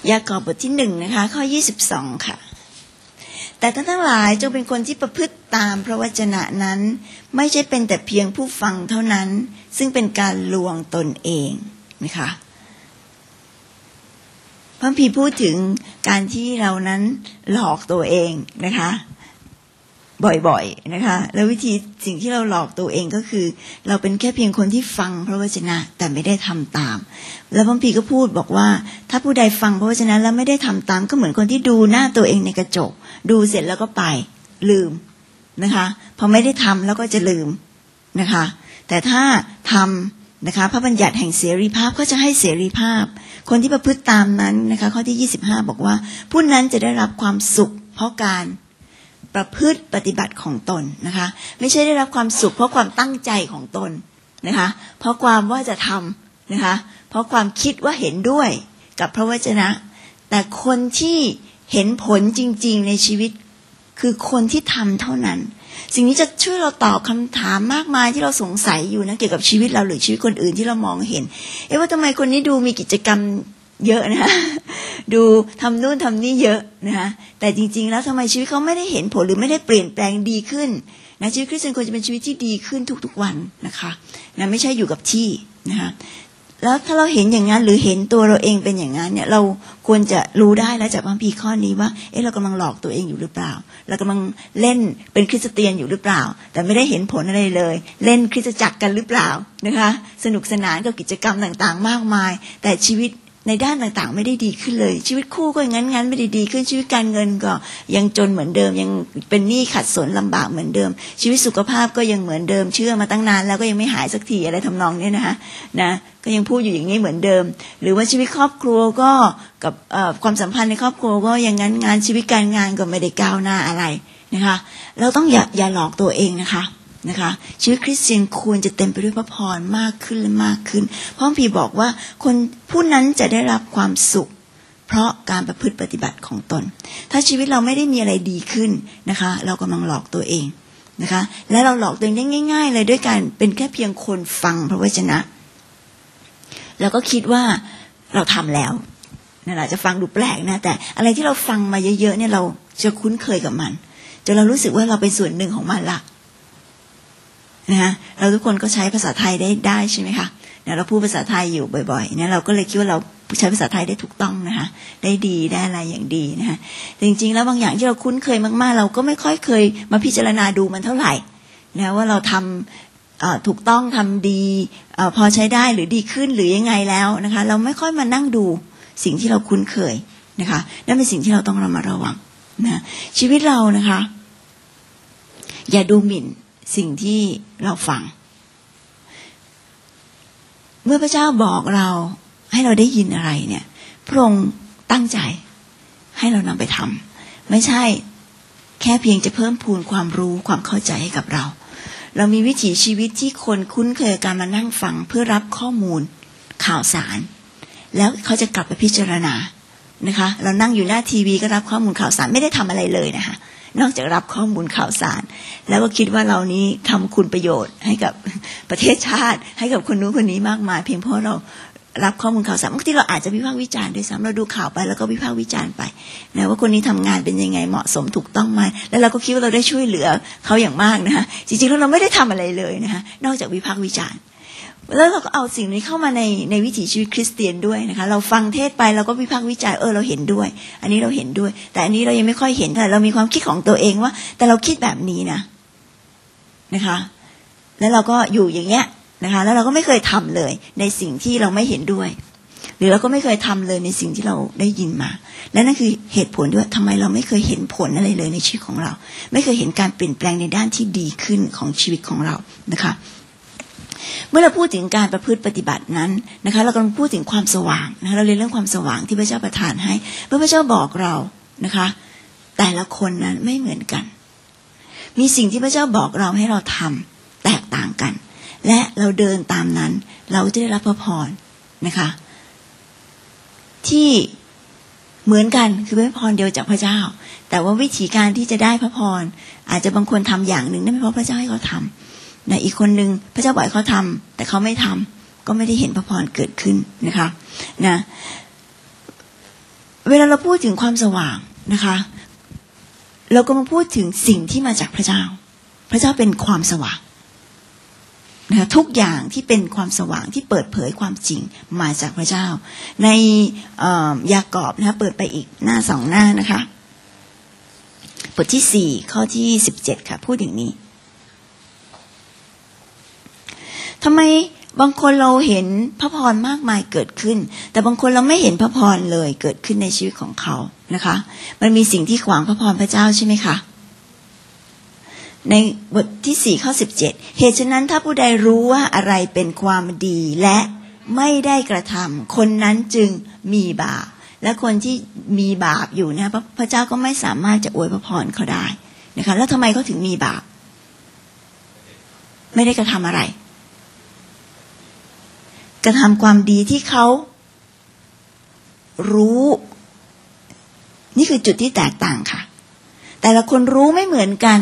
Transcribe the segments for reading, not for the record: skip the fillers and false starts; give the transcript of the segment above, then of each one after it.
ยากอบบทที่1นะคะข้อ22ค่ะแต่ท่านทั้งหลายจงเป็นคนที่ประพฤติตามพระวจนะนั้นไม่ใช่เป็นแต่เพียงผู้ฟังเท่านั้นซึ่งเป็นการลวงตนเองนะคะพระคัมภีร์พูดถึงการที่เรานั้นหลอกตัวเองนะคะบ่อยๆนะคะแล้ววิธีสิ่งที่เราหลอกตัวเองก็คือเราเป็นแค่เพียงคนที่ฟังพระวจนะแต่ไม่ได้ทำตามแล้วพระคัมภีร์ก็พูดบอกว่าถ้าผู้ใดฟังพระวจนะแล้วไม่ได้ทำตามก็เหมือนคนที่ดูหน้าตัวเองในกระจกดูเสร็จแล้วก็ไปลืมนะคะพอไม่ได้ทำแล้วก็จะลืมนะคะแต่ถ้าทำนะคะพระบัญญัติแห่งเสรีภาพก็จะให้เสรีภาพคนที่ประพฤติตามนั้นนะคะข้อที่25บอกว่าผู้นั้นจะได้รับความสุขเพราะการประพฤติปฏิบัติของตนนะคะไม่ใช่ได้รับความสุขเพราะความตั้งใจของตนนะคะเพราะความว่าจะทำนะคะเพราะความคิดว่าเห็นด้วยกับพระวจนะแต่คนที่เห็นผลจริงๆในชีวิตคือคนที่ทำเท่านั้นสิ่งนี้จะช่วยเราตอบคำถามมากมายที่เราสงสัยอยู่นะเกี่ยวกับชีวิตเราหรือชีวิตคนอื่นที่เรามองเห็นว่าทำไมคนนี้ดูมีกิจกรรมเยอะนะดูทำนู่นทำนี่เยอะนะคะแต่จริงๆแล้วทำไมชีวิตเขาไม่ได้เห็นผลหรือไม่ได้เปลี่ยนแปลงดีขึ้นนะชีวิตคริสเตียนควรจะเป็นชีวิตที่ดีขึ้นทุกๆวันนะคะนะไม่ใช่อยู่กับที่นะคะแล้วถ้าเราเห็นอย่างนั้นหรือเห็นตัวเราเองเป็นอย่างนั้นเนี่ยเราควรจะรู้ได้แล้วจากพระคัมภีร์ข้อนี้ว่าเรากำลังหลอกตัวเองอยู่หรือเปล่าเรากำลังเล่นเป็นคริสเตียนอยู่หรือเปล่าแต่ไม่ได้เห็นผลอะไรเลยเล่นคริสตจักรกันหรือเปล่านะคะสนุกสนานกับกิจกรรมต่างๆมากมายแต่ชีวิตในด้านต่างๆไม่ได้ดีขึ้นเลยชีวิตคู่ก็งั้นไม่ได้ดีขึ้นชีวิตการเงินก็ยังจนเหมือนเดิมยังเป็นหนี้ขัดสนลำบากเหมือนเดิมชีวิตสุขภาพก็ยังเหมือนเดิมเชื่อมาตั้งนานแล้วก็ยังไม่หายสักทีอะไรทำนองนี้นะคะนะก็ยังพูดอยู่อย่างนี้เหมือนเดิมหรือว่าชีวิตครอบครัวก็กับความสัมพันธ์ในครอบครัวก็ยังงั้นงานชีวิตการงานก็ไม่ได้ก้าวหน้าอะไรนะคะเราต้องอย่าหลอกตัวเองนะคะชีวิตคริสเตียนควรจะเต็มไปด้วยพระพรมากขึ้นและมากขึ้นเพราะพระคัมภีร์บอกว่าคนผู้นั้นจะได้รับความสุขเพราะการประพฤติปฏิบัติของตนถ้าชีวิตเราไม่ได้มีอะไรดีขึ้นนะคะเรากำลังหลอกตัวเองนะคะและเราหลอกตัวเองได้ง่ายๆเลยด้วยการเป็นแค่เพียงคนฟังพระวจนะแล้วก็คิดว่าเราทำแล้วนั่นแหละจะฟังดูแปลกนะแต่อะไรที่เราฟังมาเยอะๆเนี่ยเราจะคุ้นเคยกับมันจนเรารู้สึกว่าเราเป็นส่วนหนึ่งของมันละนะเราทุกคนก็ใช้ภาษาไทยได้ใช่ไหมคะเราพูดภาษาไทยอยู่บ่อยๆนะเราก็เลยคิดว่าเราใช้ภาษาไทยได้ถูกต้องนะคะได้ดีได้อะไรอย่างดีนะคะแต่จริงๆแล้วบางอย่างที่เราคุ้นเคยมากๆเราก็ไม่ค่อยเคยมาพิจารณาดูมันเท่าไหร่นะว่าเราทำถูกต้องทำดีพอใช้ได้หรือดีขึ้นหรือยังไงแล้วนะคะเราไม่ค่อยมานั่งดูสิ่งที่เราคุ้นเคยนะคะนั่นเป็นสิ่งที่เราต้องระวังนะชีวิตเรานะคะอย่าดูหมิ่นสิ่งที่เราฟังเมื่อพระเจ้าบอกเราให้เราได้ยินอะไรเนี่ยพระองค์ตั้งใจให้เรานำไปทำไม่ใช่แค่เพียงจะเพิ่มพูนความรู้ความเข้าใจให้กับเรามีวิถีชีวิตที่คนคุ้นเคยกับการมานั่งฟังเพื่อรับข้อมูลข่าวสารแล้วเขาจะกลับไปพิจารณานะคะเรานั่งอยู่หน้าทีวีก็รับข้อมูลข่าวสารไม่ได้ทำอะไรเลยนะคะนอกจากรับข้อมูลข่าวสารแล้วก็คิดว่าเรานี้ทำคุณประโยชน์ให้กับประเทศชาติให้กับคนนู้นคนนี้มากมายเพียงเพราะเรารับข้อมูลข่าวสารบางทีเราอาจจะวิพากษ์วิจารณ์ด้วยซ้ำเราดูข่าวไปแล้วก็วิพากษ์วิจารณ์ไปนะว่าคนนี้ทำงานเป็นยังไงเหมาะสมถูกต้องไหมแล้วเราก็คิดว่าเราได้ช่วยเหลือเขาอย่างมากนะคะจริงๆแล้วเราไม่ได้ทำอะไรเลยนะคะนอกจากวิพากษ์วิจารณ์แล้วเราก็เอาสิ่งนี้เข้ามาในวิถีชีวิตคริสเตียนด้วยนะคะเราฟังเทศไปเราก็วิพากษ์วิจารณ์เราเห็นด้วยอันนี้เราเห็นด้วยแต่อันนี้เรายังไม่ค่อยเห็นแต่เรามีความคิดของตัวเองว่าแต่เราคิดแบบนี้นะคะแล้วเราก็อยู่อย่างเงี้ยนะคะแล้วเราก็ไม่เคยทำเลยในสิ่งที่เราไม่เห็นด้วยหรือเราก็ไม่เคยทำเลยในสิ่งที่เราได้ยินมาและนั่นคือเหตุผลด้วยทำไมเราไม่เคยเห็นผลอะไรเลยในชีวิตของเราไม่เคยเห็นการเปลี่ยนแปลงในด้านที่ดีขึ้นของชีวิตของเรานะคะเมื่อเราพูดถึงการประพฤติปฏิบัตินั้นนะคะเรากำลังพูดถึงความสว่างนะคะเราเรียนเรื่องความสว่างที่พระเจ้าประทานให้พระเจ้าบอกเรานะคะแต่ละคนนั้นไม่เหมือนกันมีสิ่งที่พระเจ้าบอกเราให้เราทำแตกต่างกันและเราเดินตามนั้นเราจะได้รับพระพรนะคะที่เหมือนกันคือพระพรเดียวจากพระเจ้าแต่ว่าวิธีการที่จะได้พระพรอาจจะบางคนทำอย่างหนึ่งนั่นเป็นเพราะพระเจ้าให้เขาทำนะอีกคนนึงพระเจ้าบอกให้เขาทำแต่เขาไม่ทำก็ไม่ได้เห็นพระพรเกิดขึ้นนะคะนะเวลาเราพูดถึงความสว่างนะคะเราก็มาพูดถึงสิ่งที่มาจากพระเจ้าพระเจ้าเป็นความสว่างนะคะทุกอย่างที่เป็นความสว่างที่เปิดเผยความจริงมาจากพระเจ้าในยากอบนะคะเปิดไปอีกหน้า2 หน้านะคะบทที่4ข้อที่17ค่ะพูดอย่างนี้ทำไมบางคนเราเห็นพระพรมากมายเกิดขึ้นแต่บางคนเราไม่เห็นพระพรเลยเกิดขึ้นในชีวิตของเขานะคะมันมีสิ่งที่ขวางพระพรพระเจ้าใช่ไหมคะในบทที่4ข้อ17เหตุฉะนั้นถ้าผู้ใดรู้ว่าอะไรเป็นความดีและไม่ได้กระทำคนนั้นจึงมีบาปและคนที่มีบาปอยู่นะพระเจ้าก็ไม่สามารถจะอวยพระพรเขาได้นะคะแล้วทำไมเขาถึงมีบาปไม่ได้กระทำอะไรกระทำความดีที่เขารู้นี่คือจุดที่แตกต่างค่ะแต่ละคนรู้ไม่เหมือนกัน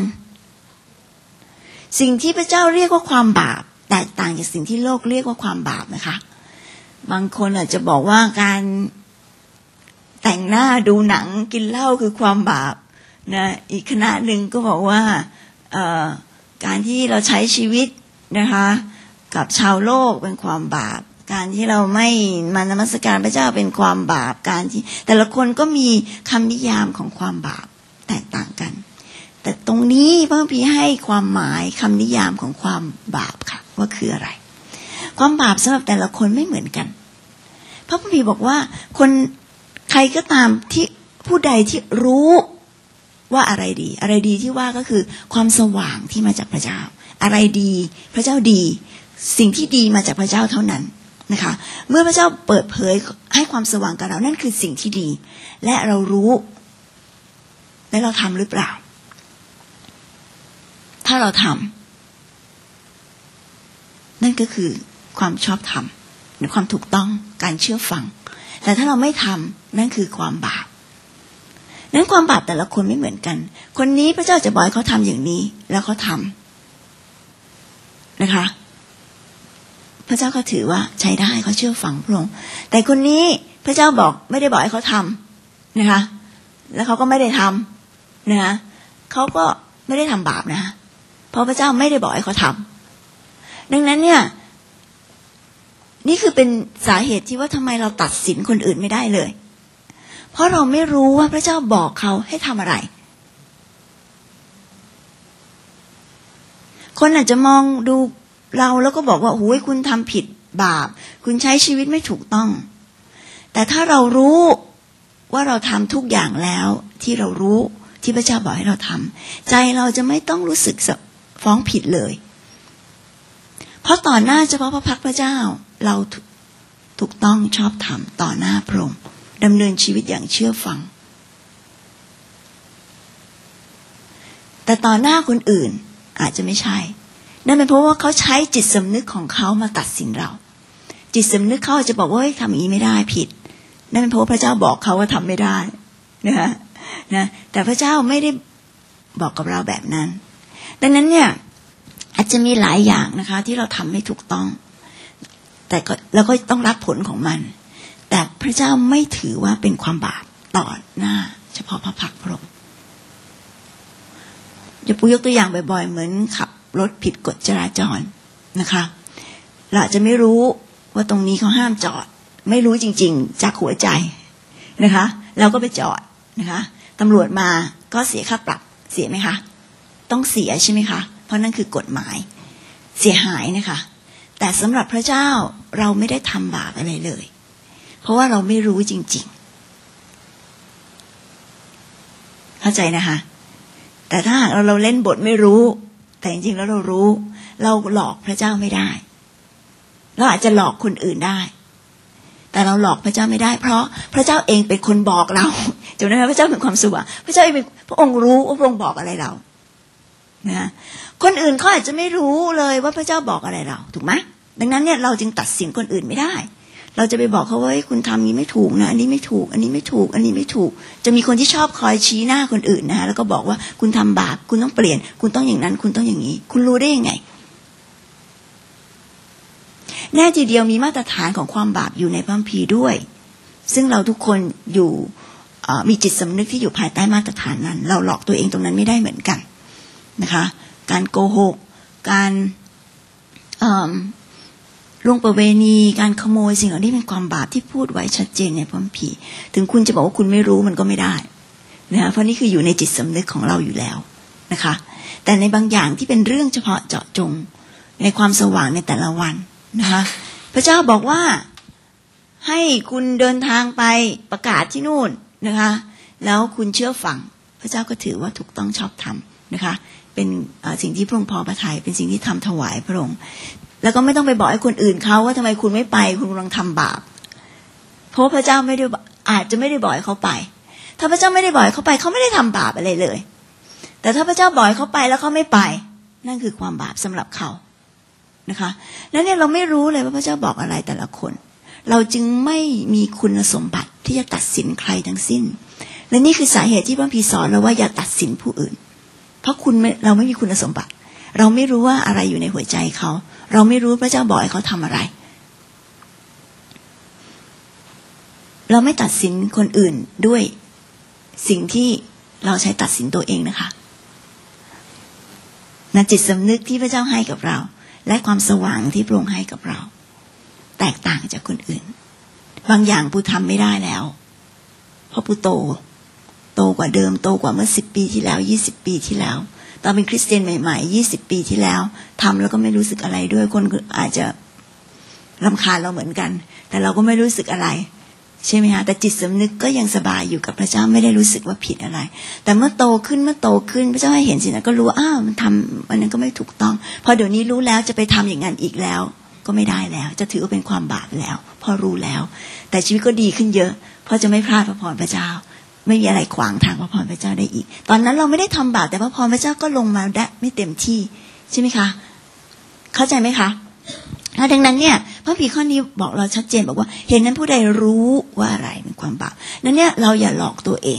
สิ่งที่พระเจ้าเรียกว่าความบาปแตกต่างจากสิ่งที่โลกเรียกว่าความบาปนะคะบางคนอาจจะบอกว่าการแต่งหน้าดูหนังกินเหล้าคือความบาปนะอีกคณะหนึ่งก็บอกว่าการที่เราใช้ชีวิตนะคะกับชาวโลกเป็นความบาปการที่เราไม่มานมัสการพระเจ้าเป็นความบาปการที่แต่ละคนก็มีคำนิยามของความบาปแตกต่างกันแต่ตรงนี้พระคัมภีร์ให้ความหมายคำนิยามของความบาปค่ะว่าคืออะไรความบาปสำหรับแต่ละคนไม่เหมือนกันพระคัมภีร์บอกว่าคนใครก็ตามที่ผู้ใดที่รู้ว่าอะไรดีอะไรดีที่ว่าก็คือความสว่างที่มาจากพระเจ้าอะไรดีพระเจ้าดีสิ่งที่ดีมาจากพระเจ้าเท่านั้นนะคะเมื่อพระเจ้าเปิดเผยให้ความสว่างกับเรานั่นคือสิ่งที่ดีและเรารู้และเราทำหรือเปล่าถ้าเราทำนั่นก็คือความชอบธรรมหรือความถูกต้องการเชื่อฟังแต่ถ้าเราไม่ทำนั่นคือความบาปนั้นความบาปแต่ละคนไม่เหมือนกันคนนี้พระเจ้าจะบอกให้เขาทำอย่างนี้แล้วเขาทำนะคะพระเจ้าก็ถือว่าใช้ได้เขาเชื่อฟังพระองค์แต่คนนี้พระเจ้าบอกไม่ได้บอกให้เขาทำนะคะแล้วเขาก็ไม่ได้ทำนะคะเขาก็ไม่ได้ทำบาปนะเพราะพระเจ้าไม่ได้บอกให้เขาทำดังนั้นเนี่ยนี่คือเป็นสาเหตุที่ว่าทำไมเราตัดสินคนอื่นไม่ได้เลยเพราะเราไม่รู้ว่าพระเจ้าบอกเขาให้ทำอะไรคนอาจจะมองดูเราแล้วก็บอกว่าโอ้ยคุณทำผิดบาปคุณใช้ชีวิตไม่ถูกต้องแต่ถ้าเรารู้ว่าเราทำทุกอย่างแล้วที่เรารู้ที่พระเจ้าบอกให้เราทำใจเราจะไม่ต้องรู้สึกฟ้องผิดเลยเพราะต่อหน้าเฉพาะพระพักพระเจ้าเราถูกต้องชอบธรรมต่อหน้าพระองค์ดำเนินชีวิตอย่างเชื่อฟังแต่ต่อหน้าคนอื่นอาจจะไม่ใช่นั่นเป็นเพราะว่าเขาใช้จิตสำนึกของเขามาตัดสินเราจิตสำนึกเขาจะบอกว่าทำอย่างนี้ไม่ได้ผิดนั่นเป็นเพราะพระเจ้าบอกเขาว่าทำไม่ได้นะแต่พระเจ้าไม่ได้บอกกับเราแบบนั้นดังนั้นเนี่ยอาจจะมีหลายอย่างนะคะที่เราทำไม่ถูกต้องแต่เราก็ต้องรับผลของมันแต่พระเจ้าไม่ถือว่าเป็นความบาปต่อหน้าเฉพาะพระพักพระองค์จะปูยกตัวอย่างบ่อยๆเหมือนขับรถผิดกฎจราจรนะคะเราอาจจะไม่รู้ว่าตรงนี้เขาห้ามจอดไม่รู้จริงๆจากหัวใจนะคะเราก็ไปจอดนะคะตำรวจมาก็เสียค่าปรับเสียไหมคะต้องเสียใช่ไหมคะเพราะนั่นคือกฎหมายเสียหายนะคะแต่สำหรับพระเจ้าเราไม่ได้ทำบาปอะไรเลยเพราะว่าเราไม่รู้จริงๆเข้าใจนะคะแต่ถ้าเราเล่นบทไม่รู้แต่จริงๆแล้วเรารู้เราหลอกพระเจ้าไม่ได้เราอาจจะหลอกคนอื่นได้แต่เราหลอกพระเจ้าไม่ได้เพราะพระเจ้าเองเป็นคนบอกเราจำได้ไหมพระเจ้าเป็นความสว่างพระเจ้าเป็นพระองค์รู้ว่าพระองค์บอกอะไรเรานะคนอื่นเขาอาจจะไม่รู้เลยว่าพระเจ้าบอกอะไรเราถูกไหมดังนั้นเนี่ยเราจึงตัดสินคนอื่นไม่ได้เราจะไปบอกเขาว่าคุณทำนี้ไม่ถูกนะอันนี้ไม่ถูกอันนี้ไม่ถูกอันนี้ไม่ถูกจะมีคนที่ชอบคอยชี้หน้าคนอื่นนะแล้วก็บอกว่าคุณทำบาปคุณต้องเปลี่ยนคุณต้องอย่างนั้นคุณต้องอย่างนี้คุณรู้ได้ยังไงแน่ทีเดียวมีมาตรฐานของความบาปอยู่ในพระคัมภีร์ด้วยซึ่งเราทุกคนอยู่มีจิตสำนึกที่อยู่ภายใต้มาตรฐานนั้นเราหลอกตัวเองตรงนั้นไม่ได้เหมือนกันนะคะการโกหกการล่วงประเวณีการขโมยสิ่งเหล่านี้เป็นความบาปที่พูดไว้ชัดเจนในพระคัมภีร์ถึงคุณจะบอกว่าคุณไม่รู้มันก็ไม่ได้นะคะเพราะนี่คืออยู่ในจิตสำนึกของเราอยู่แล้วนะคะแต่ในบางอย่างที่เป็นเรื่องเฉพาะเจาะจงในความสว่างในแต่ละวันนะคะพระเจ้าบอกว่าให้คุณเดินทางไปประกาศที่นู่นนะคะแล้วคุณเชื่อฟังพระเจ้าก็ถือว่าถูกต้องชอบธรรมนะคะเป็นสิ่งที่พระองค์พอพระทัยเป็นสิ่งที่ทำถวายพระองค์แล้วก็ไม่ต้องไปบอกให้คนอื่นเขาว่าทำไมคุณไม่ไปคุณกำลังทำบาปเพราะพระเจ้าไม่ได้อาจจะไม่ได้บอกให้เขาไปถ้าพระเจ้าไม่ได้บอกให้เขาไปเขาไม่ได้ทำบาปอะไรเลยแต่ถ้าพระเจ้าบอกให้เขาไปแล้วเขาไม่ไปนั่นคือความบาปสำหรับเขานะคะแล้วเนี่ยเราไม่รู้เลยว่าพระเจ้าบอกอะไรแต่ละคนเราจึงไม่มีคุณสมบัติที่จะตัดสินใครทั้งสิ้นและนี่คือสาเหตุที่พระคัมภีร์สอนเราว่าอย่าตัดสินผู้อื่นเพราะเราไม่มีคุณสมบัติเราไม่รู้ว่าอะไรอยู่ในหัวใจเขาเราไม่รู้พระเจ้าบอกให้เขาทำอะไรเราไม่ตัดสินคนอื่นด้วยสิ่งที่เราใช้ตัดสินตัวเองนะคะนั่นจิตสำนึกที่พระเจ้าให้กับเราและความสว่างที่พระองค์ให้กับเราแตกต่างจากคนอื่นบางอย่างปูทำไม่ได้แล้วเพราะปูโตกว่าเดิมโตกว่าเมื่อ10 ปีที่แล้ว20 ปีที่แล้วตอนเป็นคริสเตียนใหม่ๆ20 ปีที่แล้วทำแล้วก็ไม่รู้สึกอะไรด้วยคนอาจจะรำคาญเราเหมือนกันแต่เราก็ไม่รู้สึกอะไรใช่ไหมคะแต่จิตสำนึกก็ยังสบายอยู่กับพระเจ้าไม่ได้รู้สึกว่าผิดอะไรแต่เมื่อโตขึ้นพระเจ้าให้เห็นสิ่งนั้นก็รู้มันทำอันนั้นก็ไม่ถูกต้องพอเดี๋ยวนี้รู้แล้วจะไปทำอย่างนั้นอีกแล้วก็ไม่ได้แล้วจะถือว่าเป็นความบาปแล้วพอรู้แล้วแต่ชีวิตก็ดีขึ้นเยอะเพราะจะไม่พลาดพระพรพระเจ้าไม่มีอะไรขวางทางพระพรพระเจ้าได้อีกตอนนั้นเราไม่ได้ทำบาปแต่พระพรพระเจ้าก็ลงมาได้ไม่เต็มที่ใช่ไหมคะเข้าใจไหมคะดังนั้นเนี่ยพระคัมภีร์ข้อนี้บอกเราชัดเจนบอกว่าเห็นนั้นผู้ใดรู้ว่าอะไรเป็นความบาปนั้นเนี่ยเราอย่าหลอกตัวเอง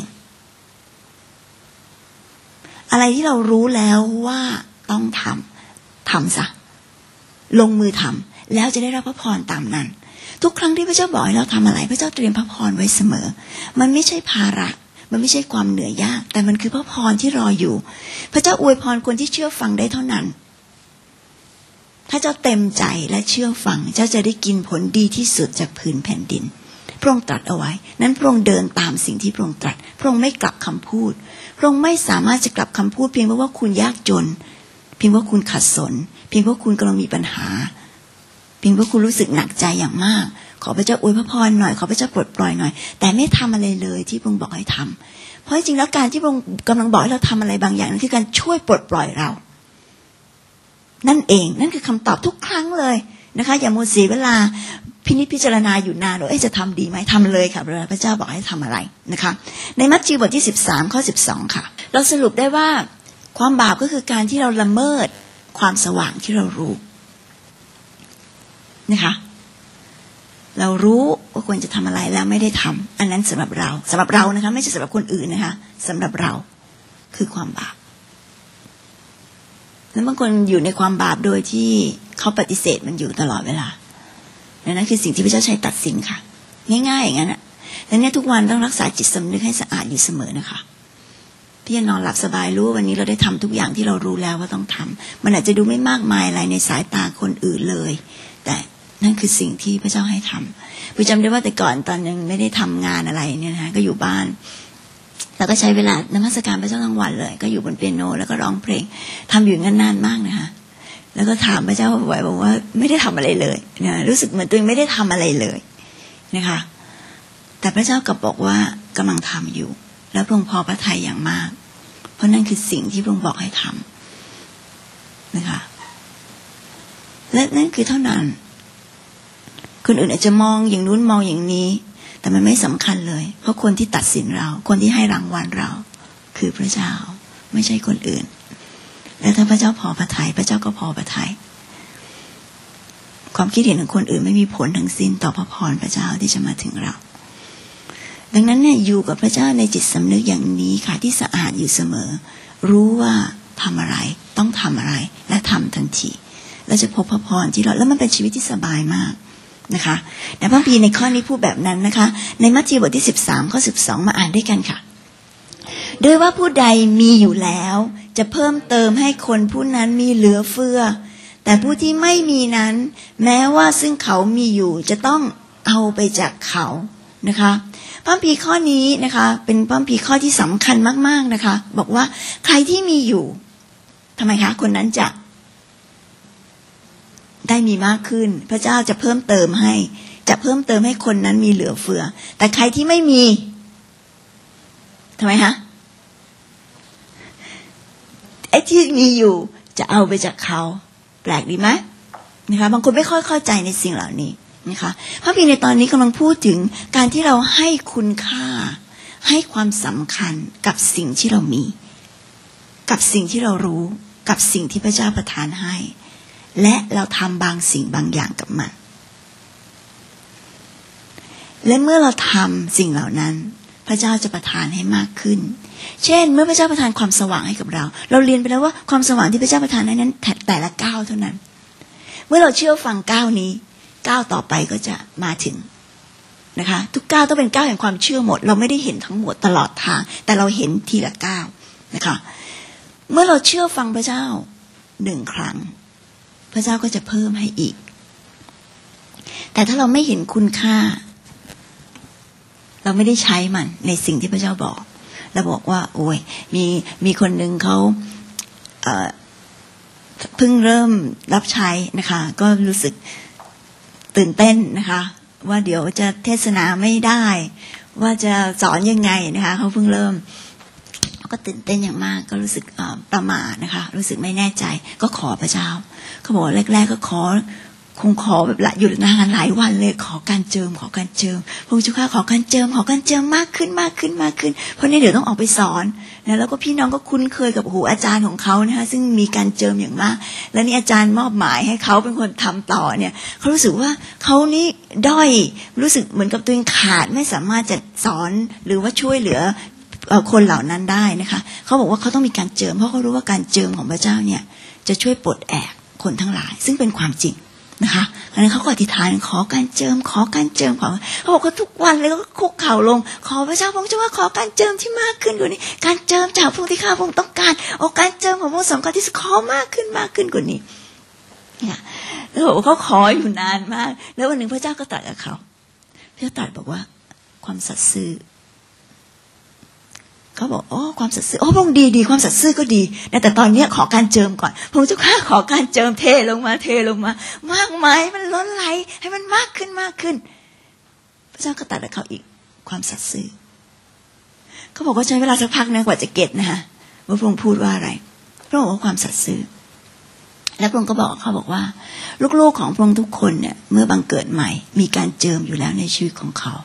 อะไรที่เรารู้แล้วว่าต้องทำซะลงมือทำแล้วจะได้รับพระพรตามนั้นทุกครั้งที่พระเจ้าบอกให้เราทำอะไรพระเจ้าเตรียมพระพรไว้เสมอมันไม่ใช่ภาระมันไม่ใช่ความเหนื่อยยากแต่มันคือพระพรที่รออยู่พระเจ้าอวยพรคนที่เชื่อฟังได้เท่านั้นถ้าเจ้าเต็มใจและเชื่อฟังเจ้าจะได้กินผลดีที่สุดจากพื้นแผ่นดินพระองค์ตรัสเอาไว้นั้นพระองค์เดินตามสิ่งที่พระองค์ตรัสพระองค์ไม่กลับคำพูดพระองค์ไม่สามารถจะกลับคำพูดเพียงเพราะว่าคุณยากจนเพียงเพราะคุณขัดสนเพียงเพราะคุณกำลังมีปัญหาเพียงเพราะคุณรู้สึกหนักใจอย่างมากขอพระเจ้าอวยพระพรหน่อยขอพระเจ้าปลดปล่อยหน่อยแต่ไม่ทำอะไรเลยที่พระองค์บอกให้ทำเพราะจริงๆแล้วการที่พระองค์กำลังบอกให้เราทำอะไรบางอย่างนั่นคือการช่วยปลดปล่อยเรานั่นเองนั่นคือคำตอบทุกครั้งเลยนะคะอย่ามัวเสียเวลาพินิจพิจารณาอยู่นานว่าจะทำดีไหมทำเลยค่ะพระเจ้าบอกให้ทำอะไรนะคะในมัทธิวบทที่13ข้อ12ค่ะเราสรุปได้ว่าความบาปก็คือการที่เราละเมิดความสว่างที่เรารู้นะคะเรารู้ว่าควรจะทำอะไรแล้วไม่ได้ทำอันนั้นสำหรับเรานะคะไม่ใช่สำหรับคนอื่นนะคะสำหรับเราคือความบาปแล้วบางคนอยู่ในความบาปโดยที่เขาปฏิเสธมันอยู่ตลอดเวลานั่นคือสิ่งที่พระเจ้าใช้ตัดสินค่ะง่ายๆอย่างนั้นดังนั้นทุกวันต้องรักษาจิตสำนึกให้สะอาดอยู่เสมอนะคะที่จะนอนหลับสบายรู้วันนี้เราได้ทำทุกอย่างที่เรารู้แล้วว่าต้องทำมันอาจจะดูไม่มากมายอะไรในสายตาคนอื่นเลยแต่นั่นคือสิ่งที่พระเจ้าให้ทำผมจำได้ว่าแต่ก่อนตอนยังไม่ได้ทำงานอะไรเนี่ยนะคะก็อยู่บ้านแล้วก็ใช้เวลานมัสการพระเจ้าทั้งวันเลยก็อยู่บนเปียโนแล้วก็ร้องเพลงทำอยู่งั้นนานมากนะคะแล้วก็ถามพระเจ้าบ่อยๆบอกว่าไม่ได้ทำอะไรเลยนะรู้สึกเหมือนตัวเองไม่ได้ทำอะไรเลยนะคะแต่พระเจ้ากลับบอกว่ากำลังทำอยู่แล้วพระองค์พอพระทัยอย่างมากเพราะนั่นคือสิ่งที่พระองค์บอกให้ทำนะคะและนั่นคือเท่านั้นคนอื่นอาจจะมองอย่างนู้นมองอย่างนี้แต่มันไม่สำคัญเลยเพราะคนที่ตัดสินเราคนที่ให้รางวัลเราคือพระเจ้าไม่ใช่คนอื่นและถ้าพระเจ้าพอพระทัยพระเจ้าก็พอพระทัยความคิดเห็นของคนอื่นไม่มีผลทั้งสิ้นต่อพระพรพระเจ้าที่จะมาถึงเราดังนั้นเนี่ยอยู่กับพระเจ้าในจิตสำนึกอย่างนี้ค่ะที่สะอาดอยู่เสมอรู้ว่าทำอะไรต้องทำอะไรและทำทันทีและจะพบพระพรที่เราแล้วมันเป็นชีวิตที่สบายมากนะคะในพระคัมภีร์ในข้อนี้พูดแบบนั้นนะคะในมัทธิวบทที่13ข้อ12มาอ่านด้วยกันค่ะโดยว่าผู้ใดมีอยู่แล้วจะเพิ่มเติมให้คนผู้นั้นมีเหลือเฟือแต่ผู้ที่ไม่มีนั้นแม้ว่าซึ่งเขามีอยู่จะต้องเอาไปจากเขานะคะพระคัมภีร์ข้อนี้นะคะเป็นพระคัมภีร์ข้อที่สำคัญมากๆนะคะบอกว่าใครที่มีอยู่ทำไมคะคนนั้นจะได้มีมากขึ้นพระเจ้าจะเพิ่มเติมให้จะเพิ่มเติมให้คนนั้นมีเหลือเฟือแต่ใครที่ไม่มีทำไมคะไอ้ที่มีอยู่จะเอาไปจากเขาแปลกดีไหมนะคะบางคนไม่ค่อยเข้าใจในสิ่งเหล่านี้นะคะพระคัมภีร์ในตอนนี้กำลังพูดถึงการที่เราให้คุณค่าให้ความสำคัญกับสิ่งที่เรามีกับสิ่งที่เรารู้กับสิ่งที่พระเจ้าประทานให้และเราทำบางสิ่งบางอย่างกับมันและเมื่อเราทำสิ่งเหล่านั้นพระเจ้าจะประทานให้มากขึ้นเช่นเมื่อพระเจ้าประทานความสว่างให้กับเราเรียนไปแล้วว่าความสว่างที่พระเจ้าประทานให้นั้นแต่ละก้าวเท่านั้นเมื่อเราเชื่อฟังก้าวนี้ก้าวต่อไปก็จะมาถึงนะคะทุกก้าวต้องเป็นก้าวแห่งความเชื่อหมดเราไม่ได้เห็นทั้งหมดตลอดทางแต่เราเห็นทีละก้าวนะคะเมื่อเราเชื่อฟังพระเจ้า1ครั้งพระเจ้าก็จะเพิ่มให้อีกแต่ถ้าเราไม่เห็นคุณค่าเราไม่ได้ใช้มันในสิ่งที่พระเจ้าบอกเราบอกว่าโอ้ยมีคนหนึ่งเขาเพิ่งเริ่มรับใช้นะคะก็รู้สึกตื่นเต้นนะคะว่าเดี๋ยวจะเทศนาไม่ได้ว่าจะสอนยังไงนะคะเขาเพิ่งเริ่มก็ตื่นเต้นอย่างมากก็รู้สึกประหม่านะคะรู้สึกไม่แน่ใจก็ขอพระเจ้าเขาบอกแรกๆก็คงขอแบบอยู่นานหลายวันเลยขอการเจิมพระองค์เจ้าข้าขอการเจิมมากขึ้นเพราะนี่เดี๋ยวต้องออกไปสอนนะแล้วก็พี่น้องก็คุ้นเคยกับอาจารย์ของเขานะคะซึ่งมีการเจิมอย่างมากแล้วนี่อาจารย์มอบหมายให้เขาเป็นคนทำต่อเนี่ยเขารู้สึกว่าเขานี่ด้อยรู้สึกเหมือนกับตัวเองขาดไม่สามารถจะสอนหรือว่าช่วยเหลือคนเหล่านั้นได้นะคะเขาบอกว่าเขาต้องมีการเจิมเพราะเขารู้ว่าการเจิมของพระเจ้าเนี่ยจะช่วยปลดแอกคนทั้งหลายซึ่งเป็นความจริงนะคะอันนั้นเขาก็อธิษฐานขอการเจิมเขาบอกว่าทุกวันเลยก็คุกเข่าลงขอพระเจ้าพระองค์ว่าขอการเจิมที่มากขึ้นกว่านี้การเจิมจากพระองค์ที่ข้าพระองค์ต้องการการเจิมของพระองค์สำคัญที่สุดขอมากขึ้นกว่านี้เนี่ยแล้วเขาขออยู่นานมากแล้ววันหนึ่งพระเจ้าก็ตรัสกับเขาพระเจ้าตรัสบอกว่าความสัตย์ซื่อเขาบอกความสัตย์ซื่อพระองค์ดีความสัตย์ซื่อก็ดีแต่ตอนนี้ขอการเจิมก่อนพระองค์เจ้าข้าขอการเจิมเทลงมามากมายมันล้นไหลให้มันมากขึ้นพระเจ้าก็ตัดกับเขาอีกความสัตย์ซื่อเขาบอกว่าใช้เวลาสักพักนะกว่าจะเก็ตนะคะว่าพระองค์พูดว่าอะไรพระองค์ว่าความสัตย์ซื่อแล้วพระองค์ก็บอกเขาบอกว่าลูกๆของพระองค์ทุกคนเนี่ยเมื่อบังเกิดใหม่มีการเจิมอยู่แล้วในชีวิตของเขา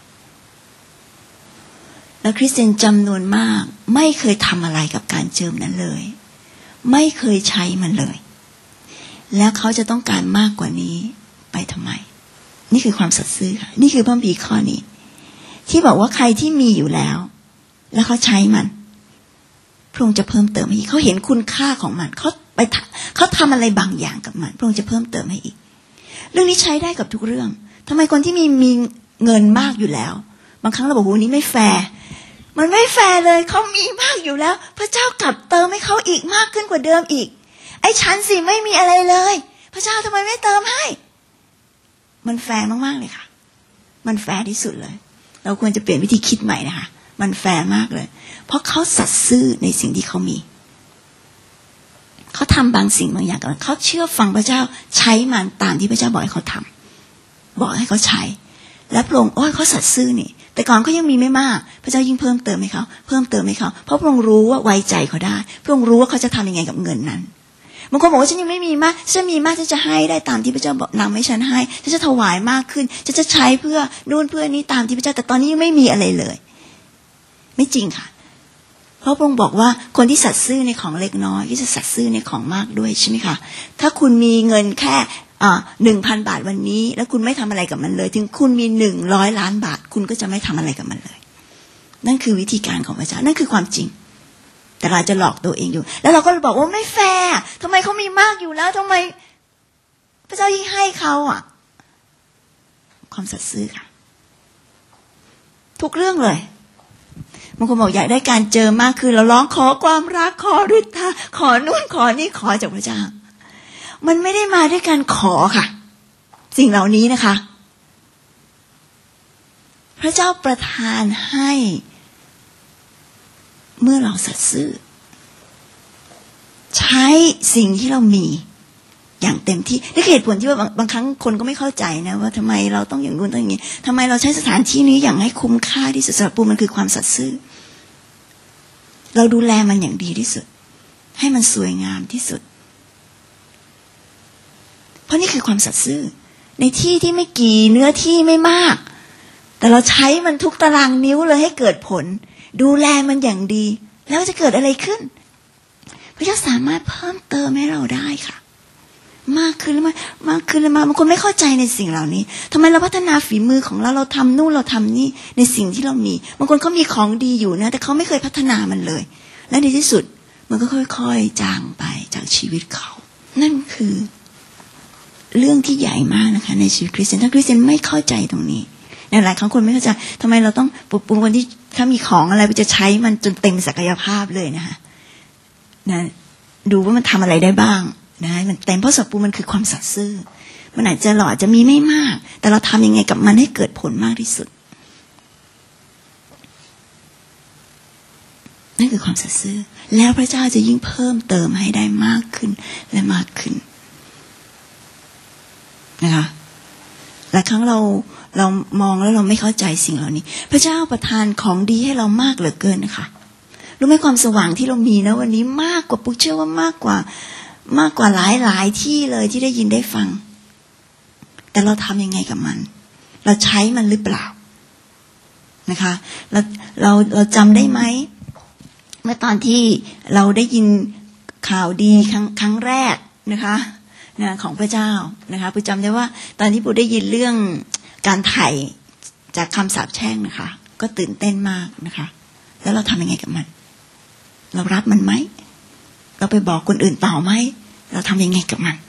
และคริสเตียนจำนวนมากไม่เคยทำอะไรกับการเจิมนั้นเลยไม่เคยใช้มันเลยแล้วเขาจะต้องการมากกว่านี้ไปทำไมนี่คือความสัตย์ซื่อค่ะนี่คือพระคัมภีร์ข้อนี้ที่บอกว่าใครที่มีอยู่แล้วแล้วเขาใช้มันพระองค์จะเพิ่มเติมให้อีกเขาเห็นคุณค่าของมันเขาทำอะไรบางอย่างกับมันพระองค์จะเพิ่มเติมให้อีกเรื่องนี้ใช้ได้กับทุกเรื่องทำไมคนที่มีเงินมากอยู่แล้วบางครั้งเราบอกว่านี้ไม่แฟร์มันไม่แฟร์เลยเขามีมากอยู่แล้วพระเจ้ากลับเติมให้เขาอีกมากขึ้นกว่าเดิมอีกไอ้ฉันสิไม่มีอะไรเลยพระเจ้าทำไมไม่เติมให้มันแฟร์มากๆเลยค่ะมันแฟร์ที่สุดเลยเราควรจะเปลี่ยนวิธีคิดใหม่นะคะมันแฟร์มากเลยเพราะเขาสัตย์ซื่อในสิ่งที่เขามีเขาทำบางสิ่งบางอย่างกับเขาเชื่อฟังพระเจ้าใช้มันตามที่พระเจ้าบอกให้เขาทำบอกให้เขาใช้และพระองค์เขาสัตย์ซื่อนี่แต่ก่อนเขายังมีไม่มากพระเจ้ายิ่งเพิ่มเติมให้เขาเพราะพระองค์รู้ว่าไว้ใจเขาได้พระองค์รู้ว่าเขาจะทำยังไงกับเงินนั้นบางคนบอกว่าฉันยังไม่มีมากฉันมีมากฉันจะให้ได้ตามที่พระเจ้าบอกนำให้ฉันให้ฉันจะถวายมากขึ้นฉันจะใช้เพื่อนู่นเพื่อนี้ตามที่พระเจ้าแต่ตอนนี้ยังไม่มีอะไรเลยไม่จริงค่ะเพราะพระองค์บอกว่าคนที่สัตย์ซื่อในของเล็กน้อยก็จะสัตย์ซื่อในของมากด้วยใช่ไหมคะถ้าคุณมีเงินแค่1,000 บาทวันนี้แล้วคุณไม่ทำอะไรกับมันเลยถึงคุณมี100 ล้านบาทคุณก็จะไม่ทำอะไรกับมันเลยนั่นคือวิธีการของพระเจ้านั่นคือความจริงแต่เราจะหลอกตัวเองอยู่แล้วเราก็บอกว่าไม่แฟร์ทำไมเขามีมากอยู่แล้วทำไมพระเจ้ายิ่งให้เขาความสัตย์ซื่อค่ะทุกเรื่องเลยบางคนบอกอยากได้การเจอมากคือเราร้องขอความรักขอฤทธาขอนู่นขอนี่ขอจากพระเจ้ามันไม่ได้มาด้วยการขอค่ะสิ่งเหล่านี้นะคะพระเจ้าประทานให้เมื่อเราสัตย์ซื่อใช้สิ่งที่เรามีอย่างเต็มที่นี่เหตุผลที่ว่าบางครั้งคนก็ไม่เข้าใจนะว่าทำไมเราต้องอย่างนู้นต้องอย่างนี้ทำไมเราใช้สถานที่นี้อย่างให้คุ้มค่าที่สุดสำหรับปูมันคือความสัตย์ซื่อเราดูแลมันอย่างดีที่สุดให้มันสวยงามที่สุดเพราะนี่คือความสัตย์ซื่อในที่ที่ไม่กี่เนื้อที่ไม่มากแต่เราใช้มันทุกตารางนิ้วเลยให้เกิดผลดูแลมันอย่างดีแล้วจะเกิดอะไรขึ้นพระเจ้าสามารถเพิ่มเติมให้เราได้ค่ะมากขึ้นมากขึ้นบางคนไม่เข้าใจในสิ่งเหล่านี้ทำไมเราพัฒนาฝีมือของเราทำนู่นเราทำนี่ในสิ่งที่เรามีบางคนเขามีของดีอยู่นะแต่เขาไม่เคยพัฒนามันเลยและในที่สุดมันก็ค่อยๆจางไปจากชีวิตเขานั่นคือเรื่องที่ใหญ่มากนะคะในชีวิตคริสเตียนถ้าคริสเตียนไม่เข้าใจตรงนี้หลายครั้งคนไม่เข้าใจทำไมเราต้องปลุกคนที่ถ้ามีของอะไรไปจะใช้มันจนเต็มศักยภาพเลยนะคะนะดูว่ามันทำอะไรได้บ้างนะมันเต็มเพราะสัพปูมันคือความสัตย์ซื่อมันอาจจะหล่อจะมีไม่มากแต่เราทำยังไงกับมันให้เกิดผลมากที่สุดนั่นคือความสัตย์ซื่อแล้วพระเจ้าจะยิ่งเพิ่มเติมให้ได้มากขึ้นและมากขึ้นนะคะหลายครั้งเรามองแล้วเราไม่เข้าใจสิ่งเหล่านี้พระเจ้าประทานของดีให้เรามากเหลือเกินนะคะรู้ไหมความสว่างที่เรามีนะวันนี้มากกว่าปุ๊กเชื่อว่ามากกว่าหลายที่เลยที่ได้ยินได้ฟังแต่เราทำยังไงกับมันเราใช้มันหรือเปล่านะคะเราจำได้ไหมเมื่อตอนที่เราได้ยินข่าวดีครั้งแรกนะคะของพระเจ้านะคะปุ๊กจำได้ว่าตอนที่ปุ๊กได้ยินเรื่องการไถ่จากคำสาปแช่งนะคะก็ตื่นเต้นมากนะคะแล้วเราทำยังไงกับมันเรารับมันไหมเราไปบอกคนอื่นต่อไหมเราทำยังไงกับมัน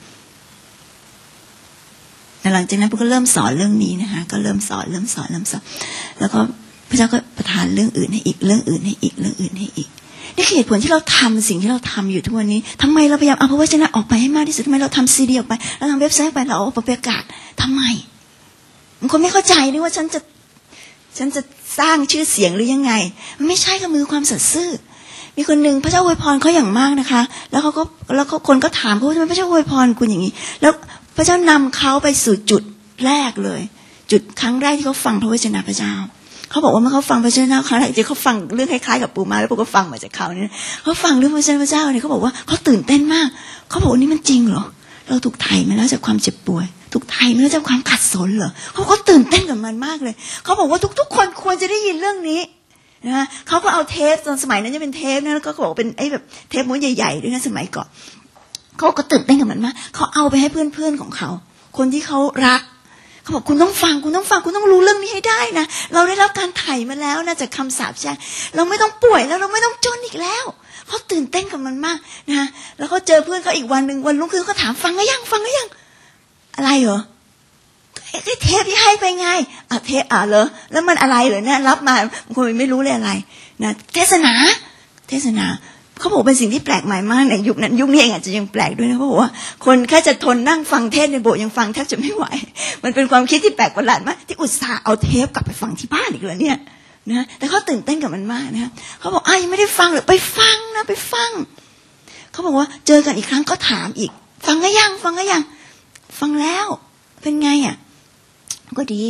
หลังจากนั้นปุ๊กก็เริ่มสอนเรื่องนี้นะคะก็เริ่มสอนแล้วก็พระเจ้าก็ประทานเรื่องอื่นให้อีกเรื่องอื่นให้อีกนี่คือเหตุผลที่เราทำสิ่งที่เราทำอยู่ทุกวันนี้ทำไมเราพยายามเอาพระวจนะออกไปให้มากที่สุดทำไมเราทำซีดีออกไปเราทำเว็บไซต์ไปเราเอาไปประกาศทำไมบางคนไม่เข้าใจด้วยว่าฉันจะสร้างชื่อเสียงหรือยังไงมันไม่ใช่กับมือความสัตย์ซื่อมีคนหนึ่งพระเจ้าอวยพรเขาอย่างมากนะคะแล้วคนก็ถามเขาว่าทำไมพระเจ้าอวยพรคุณอย่างนี้แล้วพระเจ้านำเขาไปสู่จุดแรกเลยจุดครั้งแรกที่เขาฟังพระวจนะพระเจ้าเขาบอกว่าเมื่อเขาฟังพระวจนะครั้งแรกจริงเขาฟังเรื่องคล้ายๆกับปู่มาแล้วปู่ก็ฟังมาจากเขาเนี่ยเขาฟังเรื่องพระวจนะพระเจ้าเนี่ยเขาบอกว่าเขาตื่นเต้นมากเขาบอกว่านี่มันจริงเหรอเราถูกไถ่มาแล้วจากความเจ็บป่วยถูกไถ่มาแล้วจากความขัดสนเหรอเขาก็ตื่นเต้นกับมันมากเลยเขาบอกว่าทุกคนควรจะได้ยินเรื่องนี้นะเขาก็เอาเทปตอนสมัยนั้นจะเป็นเทปนะแล้วก็บอกเป็นไอ้แบบเทปม้วนใหญ่ๆด้วยนะสมัยก่อนเขาก็ตื่นเต้นกับมันมากเขาเอาไปให้เพื่อนๆของเขาคนที่เขารักเขาบอกคุณต้องฟังคุณต้องรู้เรื่องนี้ให้ได้นะเราได้รับการไถ่มาแล้วนะจากคำสาปแช่งเราไม่ต้องป่วยแล้วเราไม่ต้องจนอีกแล้วเขาตื่นเต้นกับมันมากนะแล้วเขาเจอเพื่อนเขาอีกวันนึงวันรุ่งขึ้นเขาถามฟังหรือยังอะไรเหรอไอ้เทปที่ให้ไปไงเทปเหรอแล้วมันอะไรเหรอเนี่ยรับมาบางคนไม่รู้เลยอะไรนะเทศนาเขาบอกเป็นสิ่งที่แปลกใหม่มากในยุคนั้นยุคนี้เองอาจจะยังแปลกด้วยนะเพราะว่าคนแค่จะทนนั่งฟังเทศในโบสถ์ยังฟังแทบจะไม่ไหวมันเป็นความคิดที่แปลกประหลาดมากที่อุตส่าห์เอาเทปกลับไปฟังที่บ้านอีกเหรอเนี่ยนะแต่เขาตื่นเต้นกับมันมากนะเขาบอกยังไม่ได้ฟังเลยไปฟังเขาบอกว่าเจอกันอีกครั้งก็ถามอีกฟังหรือยังฟังแล้วเป็นไงก็ดี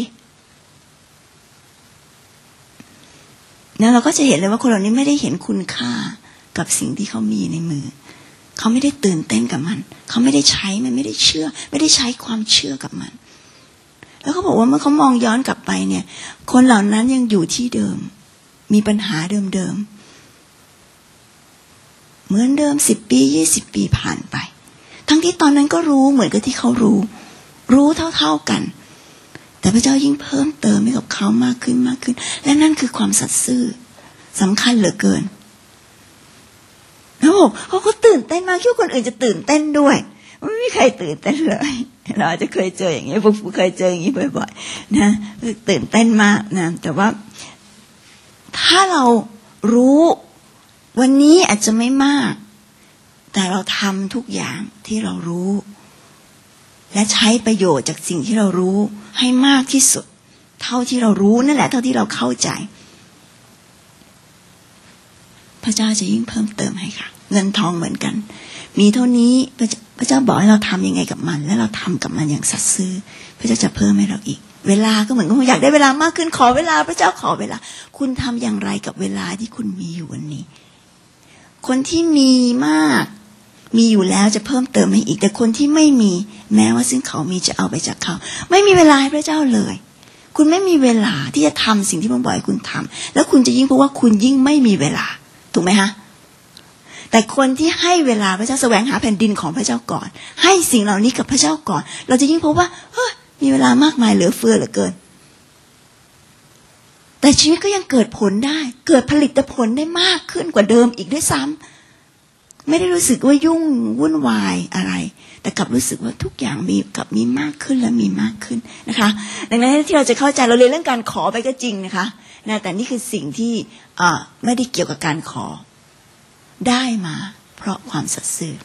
นะเราก็จะเห็นเลยว่าคนเหล่านี้ไม่ได้เห็นคุณค่ากับสิ่งที่เขามีในมือเขาไม่ได้ตื่นเต้นกับมันเขาไม่ได้ใช้มันไม่ได้เชื่อไม่ได้ใช้ความเชื่อกับมันแล้วเขาบอกว่าเมื่อเขามองย้อนกลับไปเนี่ยคนเหล่านั้นยังอยู่ที่เดิมมีปัญหาเดิมเหมือนเดิม10 ปี20 ปีผ่านไปทั้งที่ตอนนั้นก็รู้เหมือนกับที่เขารู้เท่ากันแต่พระเจ้ายิ่งเพิ่มเติมให้กับเขามากขึ้นและนั่นคือความสัตย์ซื่อสำคัญเหลือเกินแล้วเขาก็ตื่นเต้นมากคิดว่าคนอื่นจะตื่นเต้นด้วยไม่มีใครตื่นเต้นเลยเราอาจจะเคยเจออย่างนี้พวกเคยเจออย่างนี้บ่อยๆนะตื่นเต้นมากนะแต่ว่าถ้าเรารู้วันนี้อาจจะไม่มากแต่เราทำทุกอย่างที่เรารู้และใช้ประโยชน์จากสิ่งที่เรารู้ให้มากที่สุดเท่าที่เรารู้นั่นแหละเท่าที่เราเข้าใจพระเจ้าจะยิ่งเพิ่มเติมให้ค่ะเงินทองเหมือนกันมีเท่านี้พระเจ้าบอกให้เราทำยังไงกับมันและเราทำกับมันอย่างสัตย์ซื่อพระเจ้าจะเพิ่มให้เราอีกเวลาก็เหมือนกับอยากได้เวลามากขึ้นขอเวลาพระเจ้าขอเวลาคุณทำอย่างไรกับเวลาที่คุณมีอยู่วันนี้คนที่มีมากมีอยู่แล้วจะเพิ่มเติมให้อีกแต่คนที่ไม่มีแม้ว่าซึ่งเขามีจะเอาไปจากเขาไม่มีเวลาให้พระเจ้าเลยคุณไม่มีเวลาที่จะทำสิ่งที่ผมบอกให้คุณทำแล้วคุณจะยิ่งพบว่าคุณยิ่งไม่มีเวลาถูกไหมฮะแต่คนที่ให้เวลาพระเจ้าแสวงหาแผ่นดินของพระเจ้าก่อนให้สิ่งเหล่านี้กับพระเจ้าก่อนเราจะยิ่งพบว่ามีเวลามากมายเหลือเฟือเหลือเกินแต่ชีวิตก็ยังเกิดผลได้เกิดผลิตผลได้มากขึ้นกว่าเดิมอีกด้วยซ้ำไม่ได้รู้สึกว่ายุ่งวุ่นวายอะไรแต่กลับรู้สึกว่าทุกอย่างมีมากขึ้นและมีมากขึ้นนะคะดังนั้นที่เราจะเข้าใจเราเรียนเรื่องการขอไปก็จริงนะคะแต่นี่คือสิ่งที่ไม่ได้เกี่ยวกับการขอได้มาเพราะความสัตย์ซื่อ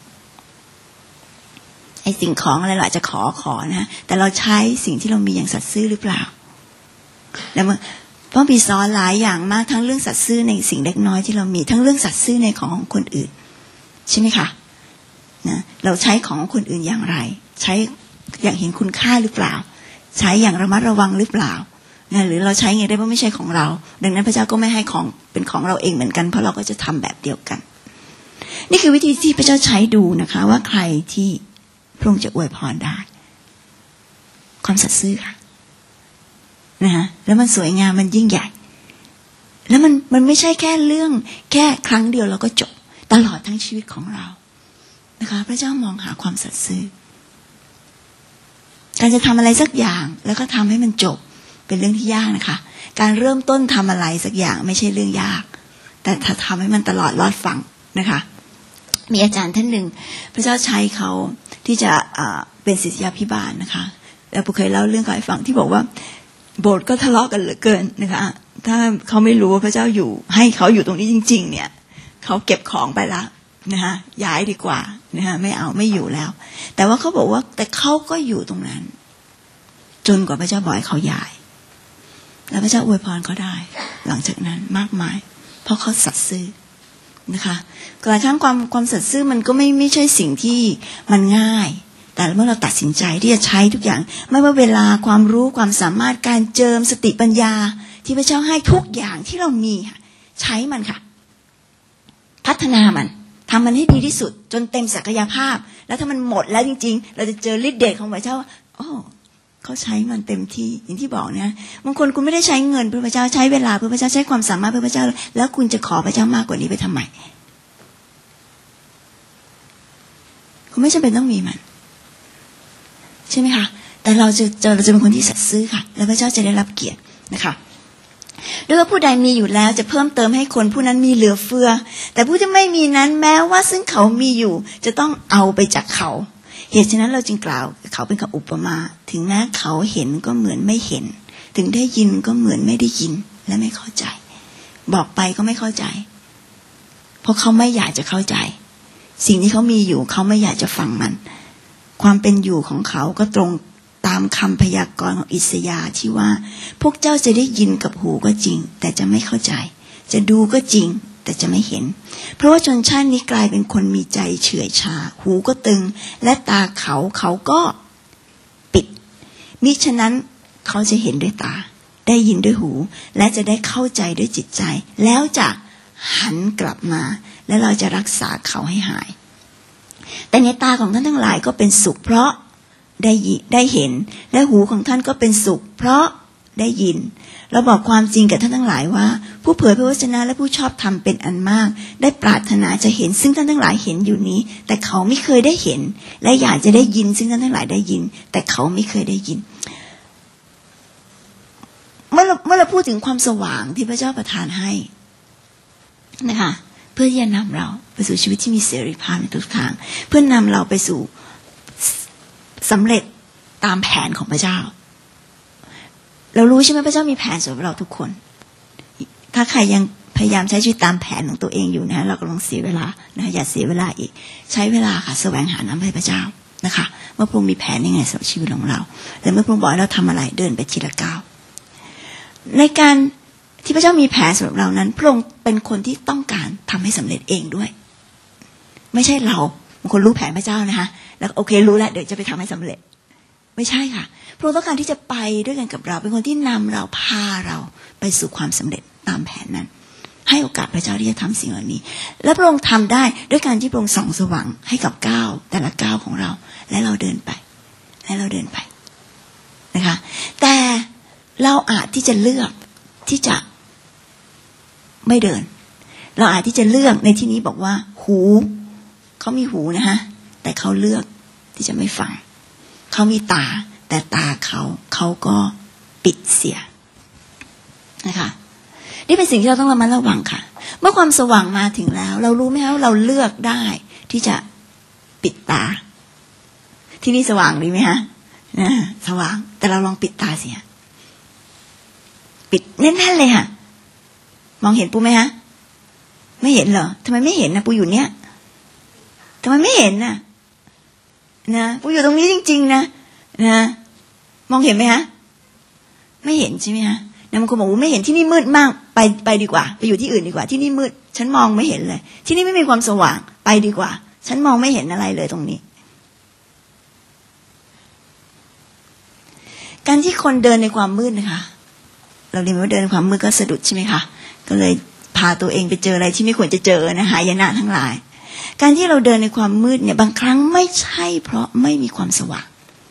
ไอ้สิ่งของอะไรเราอาจจะขอนะแต่เราใช้สิ่งที่เรามีอย่างสัตย์ซื่อหรือเปล่าแล้วพระบิดาสอนหลายอย่างมากทั้งเรื่องสัตย์ซื่อในสิ่งเล็กน้อยที่เรามีทั้งเรื่องสัตย์ซื่อในของคนอื่นใช่ไหมคะนะเราใช้ของคนอื่นอย่างไรใช้อย่างเห็นคุณค่าหรือเปล่าใช้อย่างระมัดระวังหรือเปล่านะหรือเราใช้ไงได้เพราะไม่ใช่ของเราดังนั้นพระเจ้าก็ไม่ให้ของเป็นของเราเองเหมือนกันเพราะเราก็จะทำแบบเดียวกันนี่คือวิธีที่พระเจ้าใช้ดูนะคะว่าใครที่พระองค์จะอวยพรได้ความสัตย์ซื่อค่ะนะฮะแล้วมันสวยงามมันยิ่งใหญ่แล้วมันไม่ใช่แค่เรื่องแค่ครั้งเดียวเราก็จบตลอดทั้งชีวิตของเรานะคะพระเจ้ามองหาความสัตย์ซื่อการจะทำอะไรสักอย่างแล้วก็ทำให้มันจบเป็นเรื่องที่ยากนะคะการเริ่มต้นทำอะไรสักอย่างไม่ใช่เรื่องยากแต่ถ้าทำให้มันตลอดรอดฟังนะคะมีอาจารย์ท่านหนึ่งพระเจ้าใช้เขาที่จะเป็นศิษยาภิบาลนะคะแล้วผมเคยเล่าเรื่องเขาให้ฟังที่บอกว่าโบสถ์ก็ทะเลาะกันเหลือเกินนะคะถ้าเขาไม่รู้ว่าพระเจ้าอยู่ให้เขาอยู่ตรงนี้จริงๆเนี่ยเขาเก็บของไปละนะคะย้ายดีกว่านะคะไม่อยู่แล้วแต่ว่าเขาบอกว่าแต่เขาก็อยู่ตรงนั้นจนกว่าพระเจ้าบอกให้เขาย้ายแล้วพระเจ้าอวยพรเขาได้หลังจากนั้นมากมายเพราะเขาสัตย์ซื่อนะคะกระทั่งความสัตย์ซื่อมันก็ไม่ใช่สิ่งที่มันง่ายแต่เมื่อเราตัดสินใจที่จะใช้ทุกอย่างไม่ว่าเวลาความรู้ความสามารถการเจิมสติปัญญาที่พระเจ้าให้ทุกอย่างที่เรามีใช้มันค่ะพัฒนามันทำมันให้ดีที่สุดจนเต็มศักยภาพแล้วถ้ามันหมดแล้วจริงๆเราจะเจอฤทธิ์เดชของพระเจ้าโอ้เขาใช้มันเต็มที่อย่างที่บอกเนี่ยบางคนคุณไม่ได้ใช้เงินเพื่อพระเจ้าใช้เวลาเพื่อพระเจ้าใช้ความสามารถเพื่อพระเจ้าแล้วคุณจะขอพระเจ้ามากกว่านี้ไปทำไมคุณไม่จำเป็นต้องมีมันใช่ไหมคะแต่เราจะเป็นคนที่สัตย์ซื่อค่ะแล้วพระเจ้าจะได้รับเกียรตินะคะด้วยว่าผู้ใดมีอยู่แล้วจะเพิ่มเติมให้คนผู้นั้นมีเหลือเฟือแต่ผู้ที่ไม่มีนั้นแม้ว่าซึ่งเขามีอยู่จะต้องเอาไปจากเขาเหตุฉะนั้นเราจึงกล่าวเขาเป็นคำอุปมาถึงแม้เขาเห็นก็เหมือนไม่เห็นถึงได้ยินก็เหมือนไม่ได้ยินและไม่เข้าใจบอกไปก็ไม่เข้าใจเพราะเขาไม่อยากจะเข้าใจสิ่งที่เขามีอยู่เขาไม่อยากจะฟังมันความเป็นอยู่ของเขาก็ตรงตามคำพยากรณ์ของอิสยาห์ที่ว่าพวกเจ้าจะได้ยินกับหูก็จริงแต่จะไม่เข้าใจจะดูก็จริงแต่จะไม่เห็นเพราะว่าชนชาตินี้กลายเป็นคนมีใจเฉื่อยชาหูก็ตึงและตาเขาก็ปิดมิฉะนั้นเขาจะเห็นด้วยตาได้ยินด้วยหูและจะได้เข้าใจด้วยจิตใจแล้วจะหันกลับมาและเราจะรักษาเขาให้หายแต่ในตาของท่านทั้งหลายก็เป็นสุขเพราะได้เห็นและหูของท่านก็เป็นสุขเพราะได้ยินเราบอกความจริงกับท่านทั้งหลายว่าผู้เผยพระวจนะและผู้ชอบธรรมเป็นอันมากได้ปรารถนาจะเห็นซึ่งท่านทั้งหลายเห็นอยู่นี้แต่เขาไม่เคยได้เห็นและอยากจะได้ยินซึ่งท่านทั้งหลายได้ยินแต่เขาไม่เคยได้ยินเมื่อเราพูดถึงความสว่างที่พระเจ้าประทานให้นะคะเพื่อที่จะนำเราไปสู่ชีวิตที่มีเสรีภาพในทุกทางเพื่อนำเราไปสู่สำเร็จตามแผนของพระเจ้าเรารู้ใช่ไหมพระเจ้ามีแผนสำหรับเราทุกคนถ้าใครยังพยายามใช้ชีวิตตามแผนของตัวเองอยู่นะเรากำลังเสียเวลานะอย่าเสียเวลาอีกใช้เวลาค่ะแสวงหาน้ำให้พระเจ้านะคะเมื่อพระองค์มีแผนยังไงสำหรับชีวิตของเราและเมื่อพระองค์บอกให้เราทำอะไรเดินไปทีละก้าวในการที่พระเจ้ามีแผนสำหรับเรานั้นพระองค์เป็นคนที่ต้องการทำให้สำเร็จเองด้วยไม่ใช่เราบางคนรู้แผนพระเจ้านะคะแล้วโอเครู้แล้วเดี๋ยวจะไปทำให้สำเร็จไม่ใช่ค่ะพระองค์ต้องการที่จะไปด้วยกันกับเราเป็นคนที่นำเราพาเราไปสู่ความสำเร็จตามแผนนั้นให้โอกาสพระเจ้าที่จะทำสิ่งเหล่านี้และพระองค์ทำได้ด้วยการที่พระองค์ส่องสว่างให้กับก้าวแต่ละก้าวของเราและเราเดินไปนะคะแต่เราอาจที่จะเลือกที่จะไม่เดินเราอาจที่จะเลือกในที่นี้บอกว่าหูเขามีหูนะคะแต่เขาเลือกที่จะไม่ฟังเขามีตาแต่ตาเขาก็ปิดเสียนะคะนี่เป็นสิ่งที่เราต้องระมัดระวังค่ะเมื่อความสว่างมาถึงแล้วเรารู้ไหมคะว่าเราเลือกได้ที่จะปิดตาที่นี่สว่างดีไหมคะนะสว่างแต่เราลองปิดตาเสียปิดแน่นๆเลยค่ะมองเห็นปูไหมฮะไม่เห็นเหรอทำไมไม่เห็นนะปูอยู่เนี้ยทำไมไม่เห็นนะปูอยู่ตรงนี้จริงๆนะมองเห็นไหมฮะไม่เห็นใช่ไหมฮะบางคนบอกว่าไม่เห็นที่นี่มืดมากไปดีกว่าไปอยู่ที่อื่นดีกว่าที่นี่มืดฉันมองไม่เห็นเลยที่นี่ไม่มีความสว่างไปดีกว่าฉันมองไม่เห็นอะไรเลยตรงนี้การที่คนเดินในความมืดนะคะเราเรียนว่าเดินในความมืดก็สะดุดใช่ไหมคะก็เลยพาตัวเองไปเจออะไรที่ไม่ควรจะเจอนะหายนะทั้งหลายการที่เราเดินในความมืดเนี่ยบางครั้งไม่ใช่เพราะไม่มีความสว่าง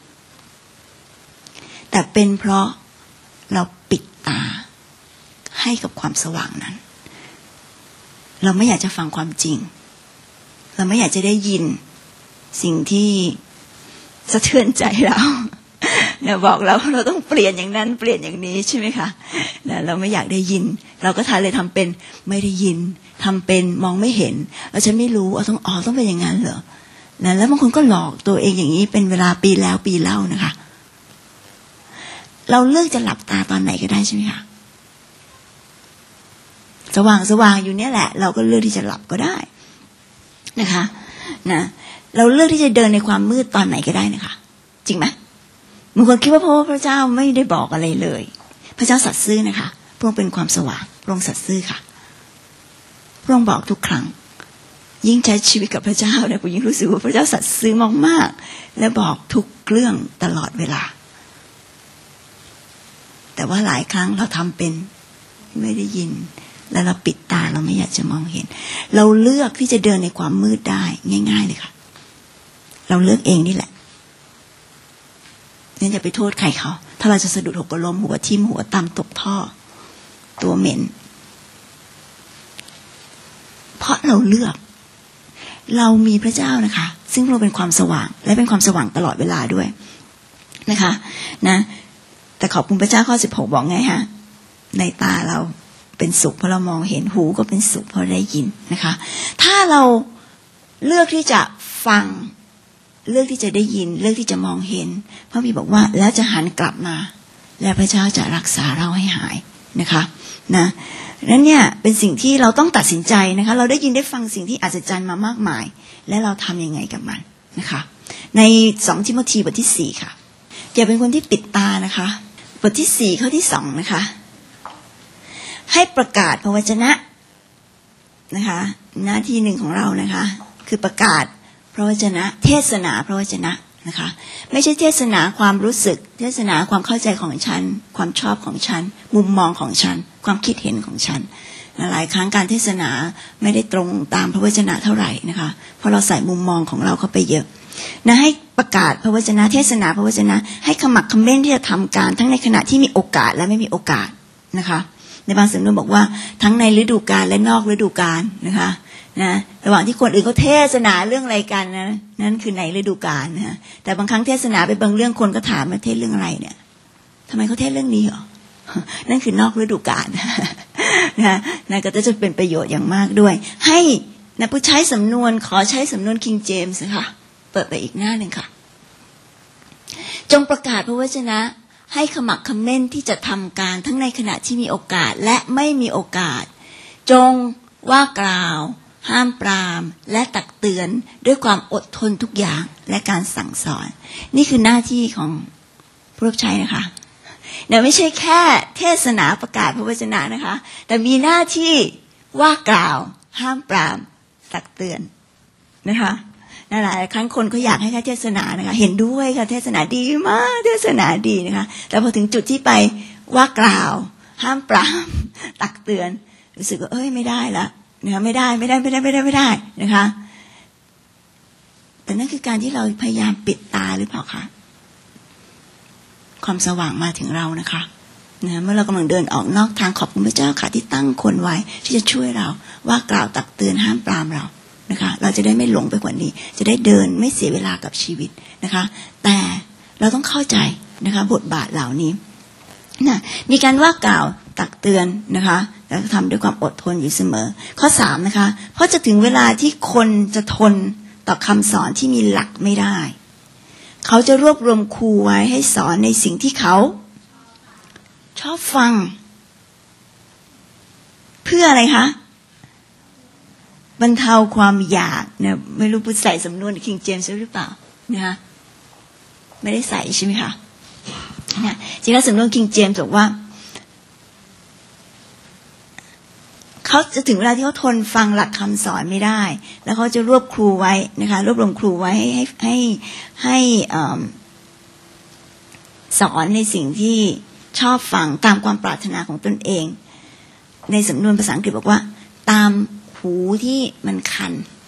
แต่เป็นเพราะเราปิดตาให้กับความสว่างนั้นเราไม่อยากจะฟังความจริงเราไม่อยากจะได้ยินสิ่งที่สะเทือนใจเราเนี่ยบอกเราต้องเปลี่ยนอย่างนั้นเปลี่ยนอย่างนี้ใช่ไหมคะเราไม่อยากได้ยินเราก็เลยทำเป็นไม่ได้ยินทำเป็นมองไม่เห็นแล้วฉันไม่รู้ต้องเป็นอย่างนั้นเหรอแล้วบางคนก็หลอกตัวเองอย่างนี้เป็นเวลาปีแล้วปีเล่านะคะเราเลือกจะหลับตาตอนไหนก็ได้ใช่ไหมคะสว่างอยู่เนี่ยแหละเราก็เลือกที่จะหลับก็ได้นะคะเราเลือกที่จะเดินในความมืดตอนไหนก็ได้นะคะจริงไหมบางคนคิดว่าเพราะว่าพระเจ้าไม่ได้บอกอะไรเลยพระเจ้าสัตย์ซื่อนะคะพระองค์เป็นความสว่างพระองค์สัตย์ซื่อค่ะพระองค์บอกทุกครั้งยิ่งใช้ชีวิตกับพระเจ้าเนี่ยผมยิ่งรู้สึกว่าพระเจ้าสัตย์ซื่อมากๆและบอกทุกเรื่องตลอดเวลาแต่ว่าหลายครั้งเราทำเป็นไม่ได้ยินแล้วเราปิดตาเราไม่อยากจะมองเห็นเราเลือกที่จะเดินในความมืดได้ง่ายๆเลยค่ะเราเลือกเองนี่แหละงั้นอย่าไปโทษใครเขาถ้าเราจะสะดุดหกล้มหัวทิ่มหัวตำตกท่อตัวเหม็นเพราะเราเลือกเรามีพระเจ้านะคะซึ่งเราเป็นความสว่างและเป็นความสว่างตลอดเวลาด้วยนะคะแต่ขอบคุณพระเจ้าข้อ16บอกไงฮะในตาเราเป็นสุขเพราะเรามองเห็นหูก็เป็นสุขเพราะได้ยินนะคะถ้าเราเลือกที่จะฟังเลือกที่จะได้ยินเลือกที่จะมองเห็นพระบิดาบอกว่าแล้วจะหันกลับมาและพระเจ้าจะรักษาเราให้หายนะคะนั้นเนี่ยเป็นสิ่งที่เราต้องตัดสินใจนะคะเราได้ยินได้ฟังสิ่งที่อัศจรรย์มามากมายและเราทำยังไงกับมันนะคะใน2ทิโมธีบทที่4ค่ะอย่าเป็นคนที่ปิดตานะคะบทที่4ข้อที่2นะคะให้ประกาศพระวจนะนะคะหน้าที่หนึ่งของเรานะคะคือประกาศพระวจนะเทศนาพระวจนะนะคะไม่ใช่เทศนาความรู้สึกเทศนาความเข้าใจของฉันความชอบของฉันมุมมองของฉันความคิดเห็นของฉันหลายครั้งการเทศนาไม่ได้ตรงตามพระวจนะเท่าไหร่นะคะเพราะเราใส่มุมมองของเราเข้าไปเยอะให้ประกาศพระวจนะเทศนาพระวจนะให้ขมักเขม้นที่จะทำการทั้งในขณะที่มีโอกาสและไม่มีโอกาสนะคะในบางสำนวนบอกว่าทั้งในฤดูกาลและนอกฤดูกาลนะคะระหว่างที่คนอื่นเขาเทศนาเรื่องอะไรกันนั่นคือในฤดูกาลนะแต่บางครั้งเทศนาไปบางเรื่องคนก็ถามว่าเทศเรื่องอะไรเนี่ยทำไมเขาเทศเรื่องนี้เหรอนั่นคือนอกฤดูกาลนะก็จะเป็นประโยชน์อย่างมากด้วยให้ผู้ใช้สำนวนขอใช้สำนวน King James ค่ะเปิดไปอีกหน้าหนึ่งค่ะจงประกาศพระวจนะให้ขมักเขม้นที่จะทำการทั้งในขณะที่มีโอกาสและไม่มีโอกาสจงว่ากล่าวห้ามปรามและตักเตือนด้วยความอดทนทุกอย่างและการสั่งสอนนี่คือหน้าที่ของผู้รับใช้นะคะเนี่ยไม่ใช่แค่เทศนาประกาศพระวจนะนะคะแต่มีหน้าที่ว่ากล่าวห้ามปรามตักเตือนนะคะหลายครั้งคนก็อยากให้แค่เทศนานะคะเห็นด้วยค่ะเทศนาดีมากเทศนาดีนะคะแต่พอถึงจุดที่ไปว่ากล่าวห้ามปรามตักเตือนรู้สึกว่าไม่ได้ละนะคะไม่ได้นะคะแต่นั่นคือการที่เราพยายามปิดตาหรือเปล่าคะความสว่างมาถึงเรานะคะเมื่อเรากำลังเดินออกนอกทางขอบคุณพระเจ้าค่ะที่ตั้งคนไว้ที่จะช่วยเราว่ากล่าวตักเตือนห้ามปรามเรานะคะเราจะได้ไม่หลงไปกว่านี้จะได้เดินไม่เสียเวลากับชีวิตนะคะแต่เราต้องเข้าใจนะคะบทบาทเหล่านี้นะมีการว่ากล่าวตักเตือนนะคะแล้วทำด้วยความอดทนอยู่เสมอข้อ3นะคะเพราะจะถึงเวลาที่คนจะทนต่อคำสอนที่มีหลักไม่ได้เขาจะรวบรวมครูไว้ให้สอนในสิ่งที่เขาชอบฟังเพื่ออะไรคะบรรเทาความอยากเนี่ยไม่รู้พูดใส่สำนวนคิงเจมส์หรือเปล่านะคะไม่ได้ใส่ใช่ไหมคะเนี่ยจริงๆสำนวนคิงเจมส์บอกว่าเขาจะถึงเวลาที่เขาทนฟังหลักคำสอนไม่ได้แล้วเขาจะรวบครูไว้นะคะรวบรวมครูไว้ให้สอนในสิ่งที่ชอบฟังตามความปรารถนาของตนเองในสำนวนภาษาอังกฤษบอกว่าตามหูที่มันคัน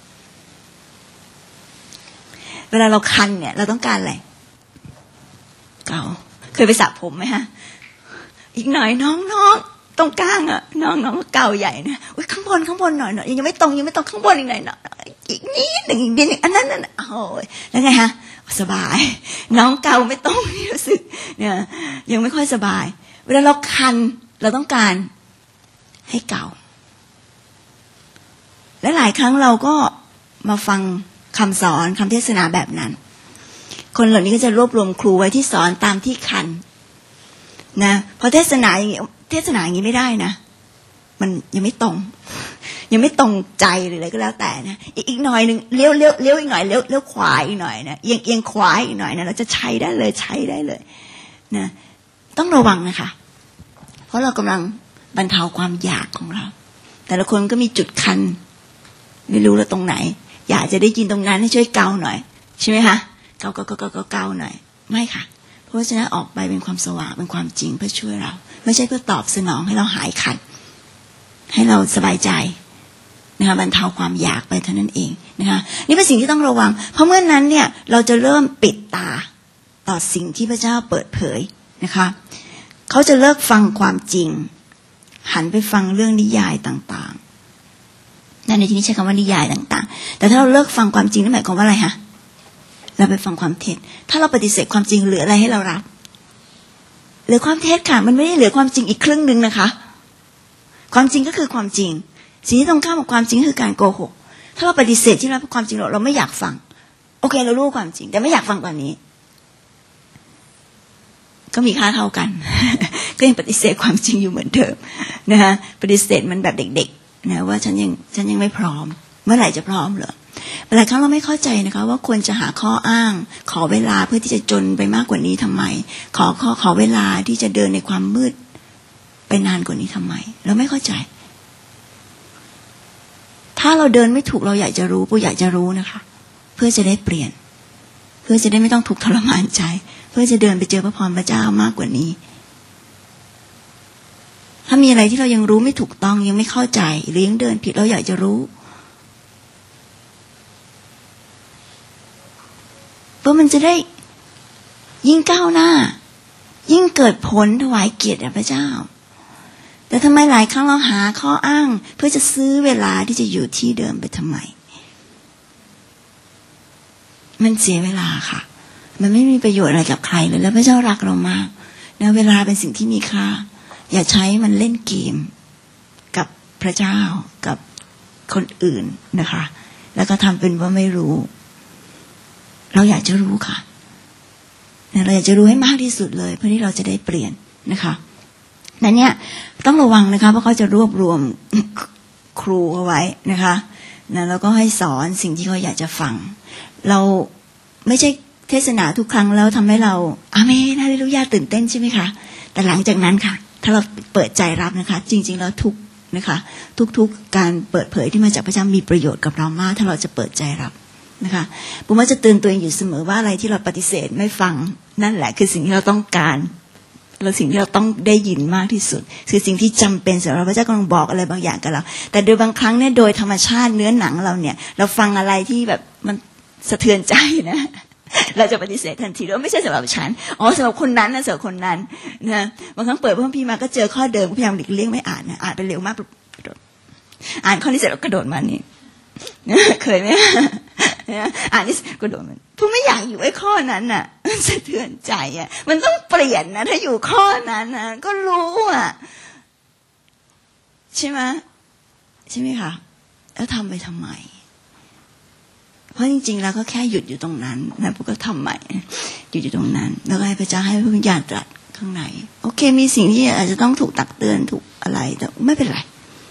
เวลาเราคันเนี่ยเราต้องการอะไรเกาเคยไปสระผมไหมฮะอีกหน่อยน้องตรงกลางอ่ะน้องเกาใหญ่นะอุ้ยข้างบนหน่อยยังไม่ตรงข้างบนอีกหน่อยอีกนิดหนึ่งอันนั้นโอ้ยแล้วไงฮะสบายน้องเกาไม่ตรงนี่รู้สึกเนี่ยยังไม่ค่อยสบายเวลาเราคันเราต้องการให้เกาและหลายครั้งเราก็มาฟังคำสอนคำเทศนาแบบนั้นคนเหล่านี้ก็จะรวบรวมครูไว้ที่สอนตามที่คันนะพอเทศนาอย่างนี้ไม่ได้นะมันยังไม่ตรงใจหรืออะไรก็แล้วแต่นะอีกหน่อยนึงเลี้ยวอีกหน่อยเลี้ยวขวาอีกหน่อยนะเอียงขวาอีกหน่อยนะเราจะใช้ได้เลยนะต้องระวังนะคะเพราะเรากำลังบรรเทาความอยากของเราแต่ละคนก็มีจุดคันไม่รู้แล้วตรงไหนอยากจะได้ยินตรงนั้นให้ช่วยเกาหน่อยใช่ไหมคะเกาหน่อยไม่ค่ะเพราะฉะนั้นออกไปเป็นความสว่างเป็นความจริงเพื่อช่วยเราไม่ใช่เพื่อตอบสนองให้เราหายขัดให้เราสบายใจนะคะบรรเทาความอยากไปเท่านั้นเองนะคะนี่เป็นสิ่งที่ต้องระวังเพราะเมื่อนั้นเนี่ยเราจะเริ่มปิดตาต่อสิ่งที่พระเจ้าเปิดเผยนะคะเขาจะเลิกฟังความจริงหันไปฟังเรื่องนิยายต่างๆนั่นในที่นี้ใช้คำว่านิยายต่างๆแต่ถ้าเราเลิกฟังความจริงนั่นหมายความว่าอะไรคะเราไปฟังความเท็จถ้าเราปฏิเสธความจริงเหลืออะไรให้เรารับเหลือความเท็จค่ะมันไม่ได้เหลือความจริงอีกครึ่งนึงนะคะความจริงก็คือความจริงสิ่งที่ตรงข้ามกับความจริงคือการโกหกถ้าเราปฏิเสธที่รับความจริงเราไม่อยากฟังโอเคเรารู้ความจริงแต่ไม่อยากฟังกว่านี้ก็มีค่าเท่ากัน ก็ยังปฏิเสธความจริงอยู่เหมือนเดิมนะคะปฏิเสธมันแบบเด็กๆนะว่าฉันยังไม่พร้อมเมื่อไหร่จะพร้อมเหรอหลายครั้งเราไม่เข้าใจนะคะว่าควรจะหาข้ออ้างขอเวลาเพื่อที่จะจนไปมากกว่านี้ทำไมขอเวลาที่จะเดินในความมืดไปนานกว่านี้ทำไมเราไม่เข้าใจถ้าเราเดินไม่ถูกเราอยากจะรู้อยากจะรู้นะคะเพื่อจะได้เปลี่ยนเพื่อจะได้ไม่ต้องถูกทรมานใจเพื่อจะเดินไปเจอพระพรพระเจ้ามากกว่านี้ถ้ามีอะไรที่เรายังรู้ไม่ถูกต้องยังไม่เข้าใจหรือยังเดินผิดเราอยากจะรู้เพราะมันจะได้ยิ่งก้าวหน้ายิ่งเกิดผลถวายเกียรติแด่พระเจ้าแต่ทำไมหลายครั้งเราหาข้ออ้างเพื่อจะซื้อเวลาที่จะอยู่ที่เดิมไปทำไมมันเสียเวลาค่ะมันไม่มีประโยชน์อะไรกับใครเลยแล้วพระเจ้ารักเรามากนะเวลาเป็นสิ่งที่มีค่าอย่าใช้มันเล่นเกมกับพระเจ้ากับคนอื่นนะคะแล้วก็ทำเป็นว่าไม่รู้เราอยากจะรู้ค่ะเราอยากจะรู้ให้มากที่สุดเลยเพื่อที่เราจะได้เปลี่ยนนะคะนั่นเนี่ยต้องระวังนะคะเพราะเขาจะรวบรวมครูเอาไว้นะคะแล้วก็ให้สอนสิ่งที่เขาอยากจะฟังเราไม่ใช่เทศนาทุกครั้งแล้วทำให้เราอาเมนฮาเลลูยาตื่นเต้นใช่ไหมคะแต่หลังจากนั้นค่ะถ้าเราเปิดใจรับนะคะจริงๆแล้วทุกนะคะทุกการเปิดเผยที่มาจากพระเจ้ามีประโยชน์กับเรามากถ้าเราจะเปิดใจรับนะคะผมว่าจะเตือนตัวเองอยู่เสมอว่าอะไรที่เราปฏิเสธไม่ฟังนั่นแหละคือสิ่งที่เราต้องการเราสิ่งที่เราต้องได้ยินมากที่สุดคือสิ่งที่จำเป็นสำหรับพระเจ้ากำลังบอกอะไรบางอย่างกับเราแต่โดยบางครั้งเนี่ยโดยธรรมชาติเนื้อหนังเราเนี่ยเราฟังอะไรที่แบบมันสะเทือนใจนะเราจะปฏิเสธทันทีว่าไม่ใช่สำหรับฉันสำหรับคนนั้นนะสำหรับคนนั้นนะบางครั้งเปิดพระคัมภีร์มาก็เจอข้อเดิมพยายามหลีกเลี่ยงไม่อ่านนะอ่านไปเร็วมากอ่านข้อนี้เสร็จแล้วกระโดดมานี่เคยไหมอ่านนี่กระโดดมันทุกไม่อยากอยู่ไอ้ข้อนั้นน่ะมันสะเทือนใจอ่ะมันต้องเปลี่ยนนะถ้าอยู่ข้อนั้นนะก็รู้อ่ะใช่ไหมคะแล้วทำไปทำไมเพราะจริงๆแล้วก็แค่หยุดอยู่ตรงนั้นนะพวกก็ทำใหม่หยุดอยู่ตรงนั้นแล้วก็ให้พระเจ้าให้พระวิญญาณตรัสข้างในโอเคมีสิ่งที่อาจจะต้องถูกตักเตือนถูกอะไรแต่ไม่เป็นไร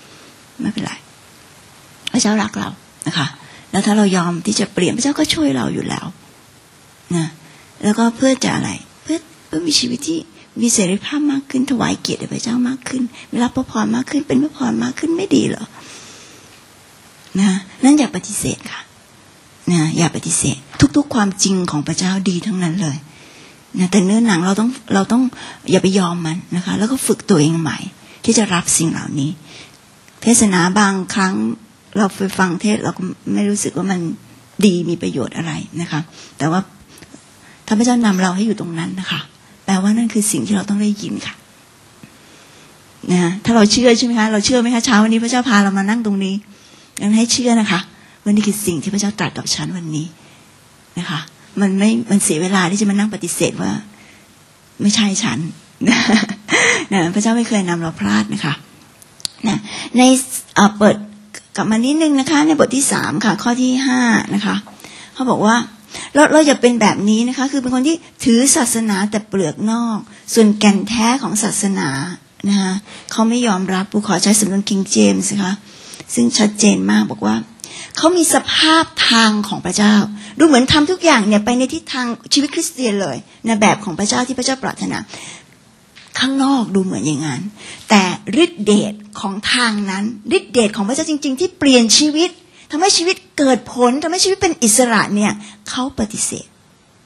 พระเจ้ารักเรานะคะแล้วถ้าเรายอมที่จะเปลี่ยนพระเจ้าก็ช่วยเราอยู่แล้วนะแล้วก็เพื่อจะอะไรเพื่อมีชีวิตที่มีเสรีภาพมากขึ้นถวายเกียรติแด่พระเจ้ามากขึ้นรับพระพรมากขึ้นเป็นพระพรมากขึ้นไม่ดีเหรอนะนั่นอย่าปฏิเสธค่ะนะอย่าปฏิเสธทุกๆความจริงของพระเจ้าดีทั้งนั้นเลยนะแต่เนื้อหนังเราต้องอย่าไปยอมมันนะคะแล้วก็ฝึกตัวเองใหม่ที่จะรับสิ่งเหล่านี้เทศนาบางครั้งเราไปฟังเทศเราก็ไม่รู้สึกว่ามันดีมีประโยชน์อะไรนะคะแต่ว่าถ้าพระเจ้านำเราให้อยู่ตรงนั้นนะคะแปลว่านั่นคือสิ่งที่เราต้องได้ยินค่ะนะถ้าเราเชื่อใช่ไหมคะเราเชื่อไหมคะเช้าวันนี้พระเจ้าพาเรามานั่งตรงนี้งั้นให้เชื่อนะคะว่านี่คือสิ่งที่พระเจ้าตรัสกับฉันวันนี้นะคะมันเสียเวลาที่จะมานั่งปฏิเสธว่าไม่ใช่ฉันนะพระเจ้าไม่เคยนำเราพลาดนะคะนะในเปิดกลับมานิดนึงนะคะในบทที่3ค่ะข้อที่5นะคะเขาบอกว่าเราอย่าเป็นแบบนี้นะคะคือเป็นคนที่ถือศาสนาแต่เปลือกนอกส่วนแก่นแท้ของศาสนานะคะเขาไม่ยอมรับผู้ขอใช้สำนวน King James นะคะซึ่งชัดเจนมากบอกว่าเขามีสภาพทางของพระเจ้าดูเหมือนทำทุกอย่างเนี่ยไปในทิศทางชีวิตคริสเตียนเลยในแบบของพระเจ้าที่พระเจ้าปรารถนาข้างนอกดูเหมือนอย่างนั้นแต่ฤทธิเดชของทางนั้นฤทธิเดชของพระเจ้าจริงๆที่เปลี่ยนชีวิตทำให้ชีวิตเกิดผลทำให้ชีวิตเป็นอิสระเนี่ยเขาปฏิเสธ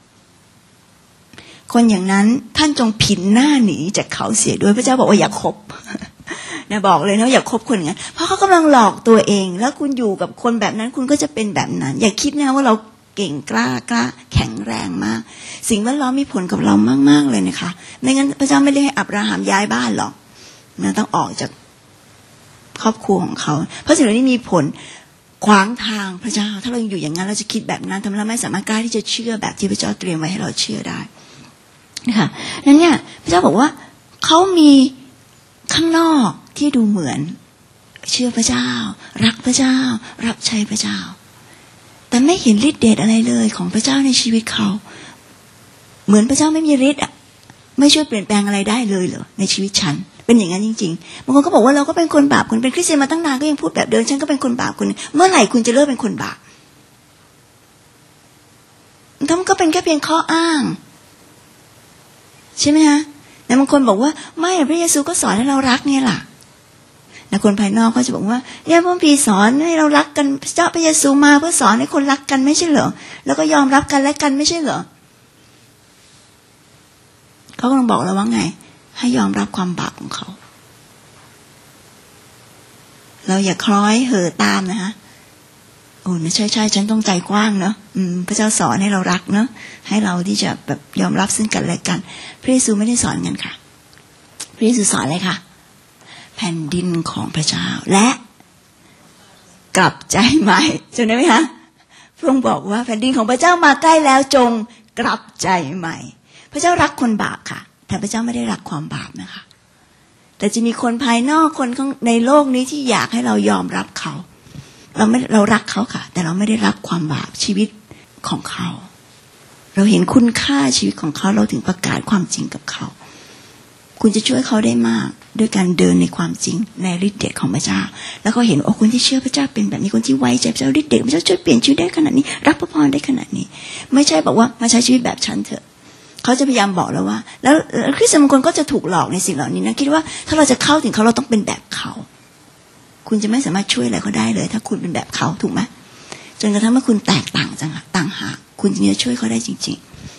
คนอย่างนั้นท่านจงผินหน้าหนีจากเขาเสียด้วยพระเจ้าบอกว่าอย่าคบนะบอกเลยนะอย่าคบคนอย่างนั้นเพราะเขากำลังหลอกตัวเองแล้วคุณอยู่กับคนแบบนั้นคุณก็จะเป็นแบบนั้นอย่าคิดนะว่าเราเก่งกล้าแข็งแรงมากสิ่งแวดล้อมมีผลกับเรามากๆเลยนะคะไม่งั้นพระเจ้าไม่ได้ให้อับราฮัมย้ายบ้านหรอกนะต้องออกจากครอบครัวของเขาเพราะสิ่งเหล่านี้มีผลขวางทางพระเจ้าถ้าเราอยู่อย่างนั้นเราจะคิดแบบนั้นทำให้เราไม่สามารถกล้าที่จะเชื่อแบบที่พระเจ้าเตรียมไว้ให้เราเชื่อได้นะคะนั้นเนี่ยพระเจ้าบอกว่าเขามีข้างนอกที่ดูเหมือนเชื่อพระเจ้ารักพระเจ้ารับใช้พระเจ้าแต่ไม่เห็นฤทธิ์เดชอะไรเลยของพระเจ้าในชีวิตเขาเหมือนพระเจ้าไม่มีฤทธิ์ไม่ช่วยเปลี่ยนแปลงอะไรได้เลยเหรอในชีวิตฉันเป็นอย่างนั้นจริงๆบางคนก็บอกว่าเราก็เป็นคนบาปคุณเป็นคริสเตียนมาตั้งนานก็ยังพูดแบบเดิมฉันก็เป็นคนบาปคุณเมื่อไหร่คุณจะเลิกเป็นคนบาปทั้งก็เป็นแค่เพียงข้ออ้างใช่ไหมฮะแต่บางคนบอกว่าไม่พระเยซูก็สอนให้เรารักเนี่ยล่ะแต่คนภายนอกก็จะบอกว่าเนี่ยพระพีสอนให้เรารักกันเจ้าพระเยซูมาเพื่อสอนให้คนรักกันไม่ใช่เหรอแล้วก็ยอมรับกันและกันไม่ใช่เหรอเขากำลังบอกเราว่าไงให้ยอมรับความบาปของเขาเราอย่าคล้อยเห่อตามนะคะโอ้ไม่ใช่ฉันต้องใจกว้างเนาะพระเจ้าสอนให้เรารักเนาะให้เราที่จะแบบยอมรับซึ่งกันและกันพระเยซูไม่ได้สอนกันค่ะพระเยซูสอนอะไรคะแผ่นดินของพระเจ้าและกลับใจใหม่จำได้ไหมคะพระองค์บอกว่าแผ่นดินของพระเจ้ามาใกล้แล้วจงกลับใจใหม่พระเจ้ารักคนบาปค่ะแต่พระเจ้าไม่ได้รักความบาปนะคะแต่จะมีคนภายนอกคนในโลกนี้ที่อยากให้เรายอมรับเขาเรารักเขาค่ะแต่เราไม่ได้รักความบาปชีวิตของเขาเราเห็นคุณค่าชีวิตของเขาเราถึงประกาศความจริงกับเขาคุณจะช่วยเขาได้มากด้วยการเดินในความจริงในฤทธิ์เดชของพระเจ้าแล้วก็เห็นโอ้คนที่เชื่อพระเจ้าเป็นแบบนี้คนที่ไว้ใจพระเจ้าฤทธิ์เดชพระเจ้าช่วยเปลี่ยนชีวิตได้ขนาดนี้รับพระพรได้ขนาดนี้ไม่ใช่บอกว่ามาใช้ชีวิตแบบฉันเถอะเขาจะพยายามบอกเราว่าแล้วคริสเตียนบางคนก็จะถูกหลอกในสิ่งเหล่านี้นะคิดว่าถ้าเราจะเข้าถึงเขาเราต้องเป็นแบบเขาคุณจะไม่สามารถช่วยอะไรเขาได้เลยถ้าคุณเป็นแบบเขาถูกไหมจนกระทั่งเมื่อคุณแตกต่างต่างหากคุณจะช่วยเขาได้จริง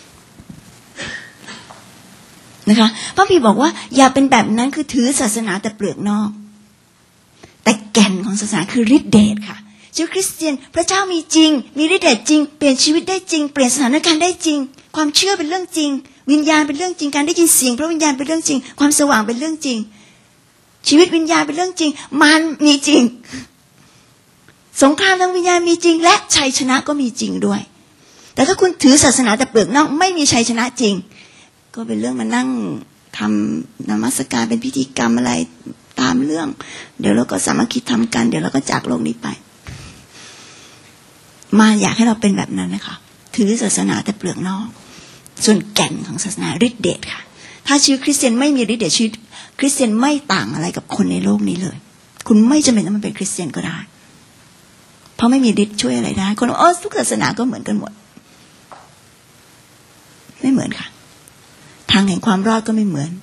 ๆนะคะพระพี่บอกว่าอย่าเป็นแบบนั้นคือถือศาสนาแต่เปลือกนอกแต่แก่นของศาสนาคือฤทธิเดชค่ะชีวิตคริสเตียนพระเจ้ามีจริงมีฤทธิเดชจริงเปลี่ยนชีวิตได้จริงเปลี่ยนสถานการณ์ได้จริงความเชื่อเป็นเรื่องจริงวิญญาณเป็นเรื่องจริงการได้ยินเสียงพระวิญญาณเป็นเรื่องจริงความสว่างเป็นเรื่องจริงชีวิตวิญญาณเป็นเรื่องจริงมันมีจริงสงครามทางวิญญาณมีจริงและชัยชนะก็มีจริงด้วยแต่ถ้าคุณถือศาสนาแต่เปลือกนอกไม่มีชัยชนะจริงก็เป็นเรื่องมานั่งทำนมัสการเป็นพิธีกรรมอะไรตามเรื่องเดี๋ยวเราก็สามัคคีทำกันเดี๋ยวเราก็จากโลกนี้ไปมาอยากให้เราเป็นแบบนั้นนะคะถือศาสนาแต่เปลือกนอกส่วนแก่นของศาสนาฤทธิเดชค่ะถ้าชีวิตคริสเตียนไม่มีฤทธิเดชชีวิตคริสเตียนไม่ต่างอะไรกับคนในโลกนี้เลยคุณไม่จำเป็นต้องมาเป็นคริสเตียนก็ได้เพราะไม่มีฤทธิ์ช่วยอะไรได้คนทุกศาสนาก็เหมือนกันหมดไม่เหมือนค่ะทางแห่งความรอดก็ไม่เหมือน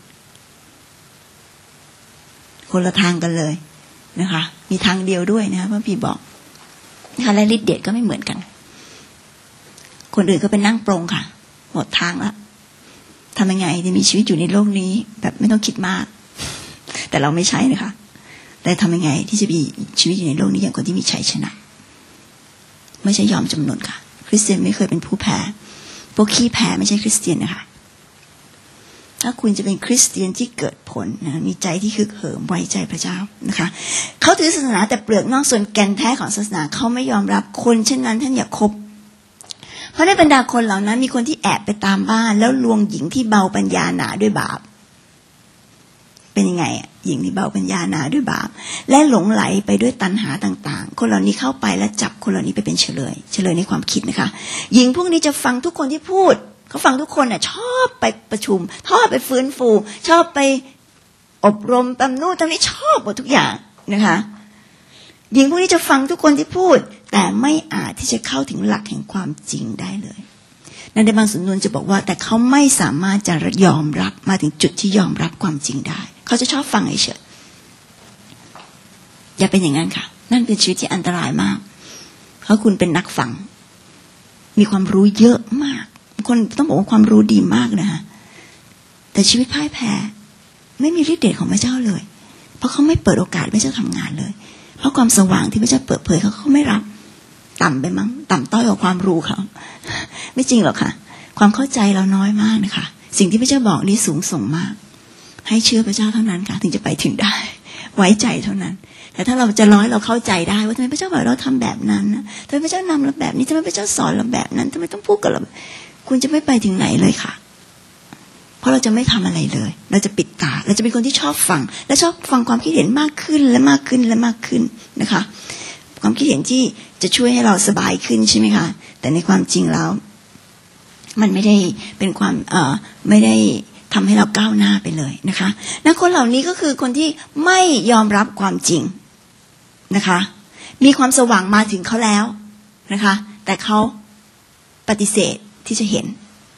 คนละทางกันเลยนะคะมีทางเดียวด้วยนะคะพระพี่บอกนะคะและฤทธิ์เดชก็ไม่เหมือนกันคนอื่นก็เป็นนั่งปรงค่ะหมดทางแล้วทำยังไงจะมีชีวิตอยู่ในโลกนี้แบบไม่ต้องคิดมากแต่เราไม่ใช่นะคะแต่ทำยังไงที่จะมีชีวิตอยู่ในโลกนี้อย่างคนที่มีชัยชนะไม่ใช่ยอมจำนนค่ะคริสเตียนไม่เคยเป็นผู้แพ้พวกขี้แพ้ไม่ใช่คริสเตียนนะคะถ้าคุณจะเป็นคริสเตียนที่เกิดผลนะมีใจที่คึกเหิมไว้ใจพระเจ้านะคะเขาถือศาสนาแต่เปลือกนอกส่วนแก่นแท้ของศาสนาเขาไม่ยอมรับคนเช่นนั้นท่านอย่าคบเพราะในบรรดาคนเหล่านั้นมีคนที่แอบไปตามบ้านแล้วลวงหญิงที่เบาปัญญาหนาด้วยบาปเป็นยังไงหญิงที่เบาปัญญาหนาด้วยบาปและหลงไหลไปด้วยตัณหาต่างๆคนเหล่านี้เข้าไปแล้วจับคนเหล่านี้ไปเป็นเฉลยในความคิดนะคะหญิงพวกนี้จะฟังทุกคนที่พูดเขาฟังทุกคนน่ะชอบไปประชุมชอบไปฟื้นฟูชอบไปอบรมตำนู่นตำนี้ชอบหมดทุกอย่างนะคะหญิงพวกนี้จะฟังทุกคนที่พูดแต่ไม่อาจที่จะเข้าถึงหลักแห่งความจริงได้เลยนั่นในบางสำนวนจะบอกว่าแต่เขาไม่สามารถจะยอมรับมาถึงจุดที่ยอมรับความจริงได้เขาจะชอบฟังเฉยๆอย่าเป็นอย่างนั้นค่ะนั่นเป็นชีวิตที่อันตรายมากเพราะคุณเป็นนักฟังมีความรู้เยอะมากคนต้องบอกว่าความรู้ดีมากนะคะแต่ชีวิตพ่ายแพ้ไม่มีฤทธิ์เดชของพระเจ้าเลยเพราะเขาไม่เปิดโอกาสพระเจ้าทำงานเลยเพราะความสว่างที่พระเจ้าเปิดเผยเขาไม่รับต่ำไปมั้งต่ำต้อยกว่าความรู้เขาไม่จริงหรอกค่ะความเข้าใจเราน้อยมากนะคะสิ่งที่พระเจ้าบอกนี่สูงส่งมากให้เชื่อพระเจ้าเท่านั้นค่ะถึงจะไปถึงได้ไว้ใจเท่านั้นแต่ถ้าเราจะร้อยเราเข้าใจได้ว่าทำไมพระเจ้าบอกเราทำแบบนั้นนะทำไมพระเจ้านำเราแบบนี้ทำไมพระเจ้าสอนเราแบบนั้นทำไมต้องพูดกับเราคุณจะไม่ไปถึงไหนเลยค่ะเพราะเราจะไม่ทำอะไรเลยเราจะปิดตาเราจะเป็นคนที่ชอบฟังและชอบฟังความคิดเห็นมากขึ้นและมากขึ้นและมากขึ้นนะคะความคิดเห็นที่จะช่วยให้เราสบายขึ้นใช่ไหมคะแต่ในความจริงแล้วมันไม่ได้เป็นความไม่ได้ทำให้เราก้าวหน้าไปเลยนะคะและคนเหล่านี้ก็คือคนที่ไม่ยอมรับความจริงนะคะมีความสว่างมาถึงเขาแล้วนะคะแต่เขาปฏิเสธที่จะเห็น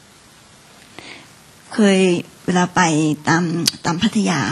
เคยเวลาไปตามพัทยา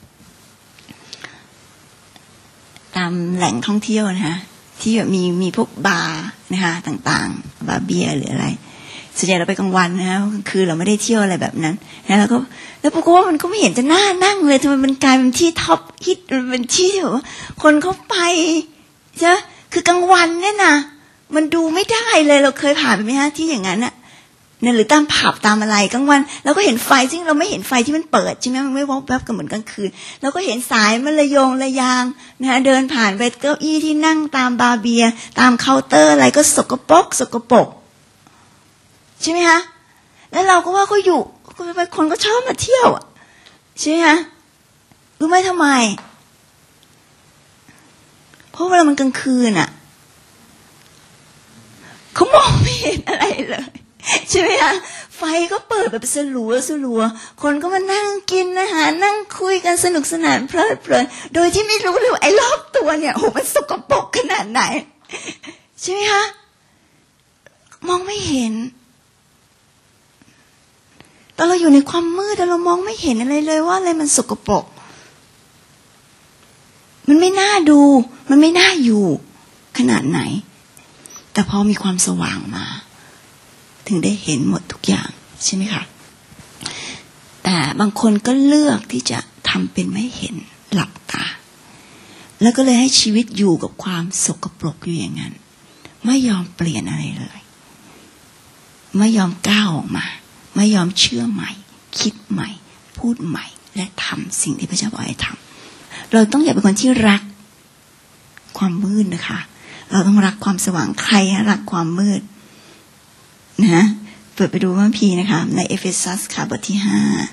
ตามแหล่งท่องเที่ยวนะคะที่แบบมีพวกบาร์นะคะต่างๆบาร์เบียร์หรืออะไรส่วนใหญ่เราไปกลางวันนะคะคือเราไม่ได้เที่ยวอะไรแบบนั้นนะแล้วปรากฏว่ามันก็ไม่เห็นจะน่านั่งเลยทำไมมันกลายเป็นที่ท็อปฮิตเป็นที่ที่แบบว่าคนเขาไปใช่คือกลางวันเนี่ยนะมันดูไม่ได้เลยเราเคยผ่านไปไหมฮะที่อย่างนั้นน่ะเนี่ยหรือตามผับตามอะไรกลางวันเราก็เห็นไฟซึ่งเราไม่เห็นไฟที่มันเปิดใช่ไหมมันไม่วอล์กแวบกันเหมือนกลางคืนเราก็เห็นสายมันระยงระยางนะเดินผ่านไปเก้าอี้ที่นั่งตามบาร์เบียร์ตามเคาน์เตอร์อะไรก็สกปรกใช่ไหมคะแล้วเราก็ว่าเขาอยู่คนก็ชอบมาเที่ยวใช่ไหมคะรู้ไหมทำไมเพราะเวลามันกลางคืนเขามองไม่เห็นอะไรเลยใช่ไหมคะไฟก็เปิดแบบสลัวคนก็มานั่งกินอาหารนั่งคุยกันสนุกสนานเพลิดเพลินโดยที่ไม่รู้เลยว่าไอ้รอบตัวเนี่ยโอ้มันสกปรกขนาดไหนใช่ไหมคะมองไม่เห็นตอนเราอยู่ในความมืดเรามองไม่เห็นอะไรเลยว่าอะไรมันสกปรกมันไม่น่าดูมันไม่น่าอยู่ขนาดไหนแต่พอมีความสว่างมาถึงได้เห็นหมดทุกอย่างใช่ไหมคะแต่บางคนก็เลือกที่จะทำเป็นไม่เห็นหลับตาแล้วก็เลยให้ชีวิตอยู่กับความสกปรกอยู่อย่างนั้นไม่ยอมเปลี่ยนอะไรเลยไม่ยอมก้าวออกมาไม่ยอมเชื่อใหม่คิดใหม่พูดใหม่และทำสิ่งที่พระเจ้าบอกให้ทำเราต้องอย่าเป็นคนที่รักความมืดนะคะเราต้องรักความสว่างใครรักความมืดนะเปิดไปดูพระคัมภีร์นะคะในเอเฟซัสค่ะบทที่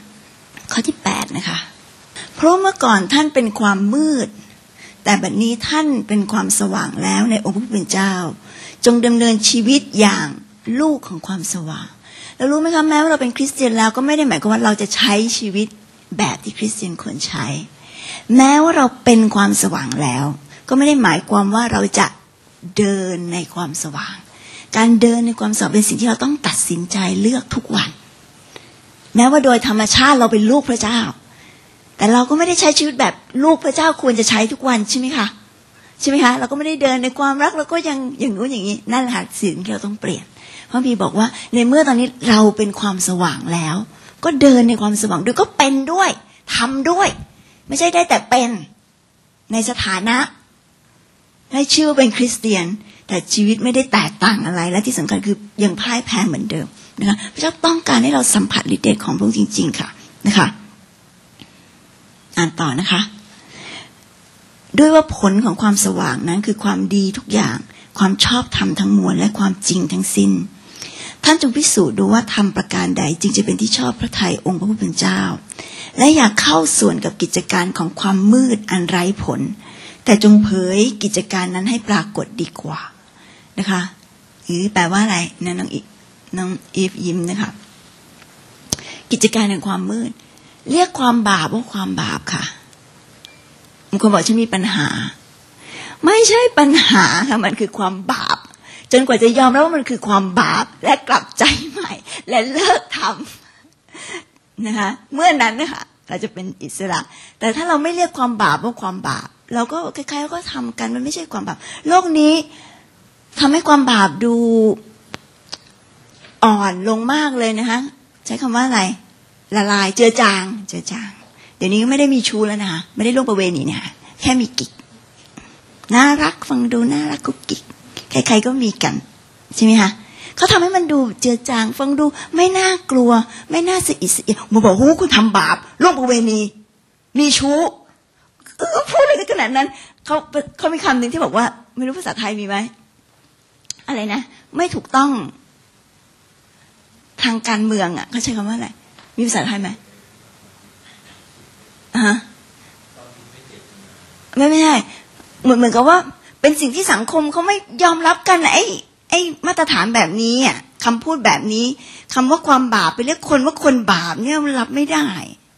5ข้อที่8นะคะเพราะเมื่อก่อนท่านเป็นความมืดแต่บัดนี้ท่านเป็นความสว่างแล้วในองค์พระผู้เป็นเจ้าจงดำเนินชีวิตอย่างลูกของความสว่างแล้วรู้ไหมคะแม้ว่าเราเป็นคริสเตียนแล้วก็ไม่ได้หมายความว่าเราจะใช้ชีวิตแบบที่คริสเตียนควรใช้แม้ว่าเราเป็นความสว่างแล้วก็ไม่ได้หมายความว่าเราจะเดินในความสว่างการเดินในความสว่างเป็นสิ่งที่เราต้องตัดสินใจเลือกทุกวันแม้ว่าโดยธรรมชาติเราเป็นลูกพระเจ้าแต่เราก็ไม่ได้ใช้ชีวิตแบบลูกพระเจ้าควรจะใช้ทุกวันใช่ไหมคะเราก็ไม่ได้เดินในความรักเราก็ยังอย่างนู้นอย่างนี้นั่นแหละสิ่งที่เราต้องเปลี่ยนพระพี่บอกว่าในเมื่อตอนนี้เราเป็นความสว่างแล้วก็เดินในความสว่างด้วยก็เป็นด้วยทำด้วยไม่ใช่ได้แต่เป็นในสถานะได้ชื่อเป็นคริสเตียนแต่ชีวิตไม่ได้แตกต่างอะไรและที่สำคัญคือยังพ่ายแพ้เหมือนเดิมนะคะพระเจ้าต้องการให้เราสัมผัสฤทธิ์เดชของพระองค์จริงๆค่ะนะคะอ่านต่อนะคะด้วยว่าผลของความสว่างนั้นคือความดีทุกอย่างความชอบธรรมทั้งมวลและความจริงทั้งสิ้นท่านจงพิสูจน์ดูว่าทำประการใดจึงจะเป็นที่ชอบพระทัยองค์พระผู้เป็นเจ้าและอย่าเข้าส่วนกับกิจการของความมืดอันไร้ผลแต่จงเผยกิจการนั้นให้ปรากฏดีกว่านะคะหรือแปลว่าอะไรนะน้องอีฟยิ้มนะคะกิจการแห่งความมืดเรียกความบาปว่าความบาปค่ะบางคนบอกฉันมีปัญหาไม่ใช่ปัญหาค่ะมันคือความบาปจนกว่าจะยอมรับว่ามันคือความบาปและกลับใจใหม่และเลิกทำนะคะเมื่อนั้นนะคะเราจะเป็นอิสระแต่ถ้าเราไม่เรียกความบาปว่าความบาปเราก็คล้ายๆก็ทำกันมันไม่ใช่ความบาปโลกนี้ทำให้ความบาปดูอ่อนลงมากเลยนะคะใช้คำว่าอะไรละลายเจือจางเดี๋ยวนี้ก็ไม่ได้มีชู้แล้วนะคะไม่ได้ล่วงประเวณีเนี่ยแค่มีกิ๊กน่ารักฟังดูน่ารักกุ๊กกิ๊กใครๆก็มีกันใช่ไหมคะเขาทำให้มันดูเจือจางฟังดูไม่น่ากลัวไม่น่าสะอิดสะเอียนมาบอกโอ้คุณทำบาปล่วงประเวณีมีชู้ก็พูดเลยขนาดนั้นเขามีคำหนึ่งที่บอกว่าไม่รู้ภาษาไทยมีไหมอะไรนะไม่ถูกต้องทางการเมืองอ่ะเขาใช้คำว่าอะไรมีภาษาไทยไหมไม่ใช่เหมือนกับว่าเป็นสิ่งที่สังคมเขาไม่ยอมรับกันไอ้มาตรฐานแบบนี้อ่ะคำพูดแบบนี้คำว่าความบาปไปเรียกคนว่าคนบาปเนี่ยมันรับไม่ได้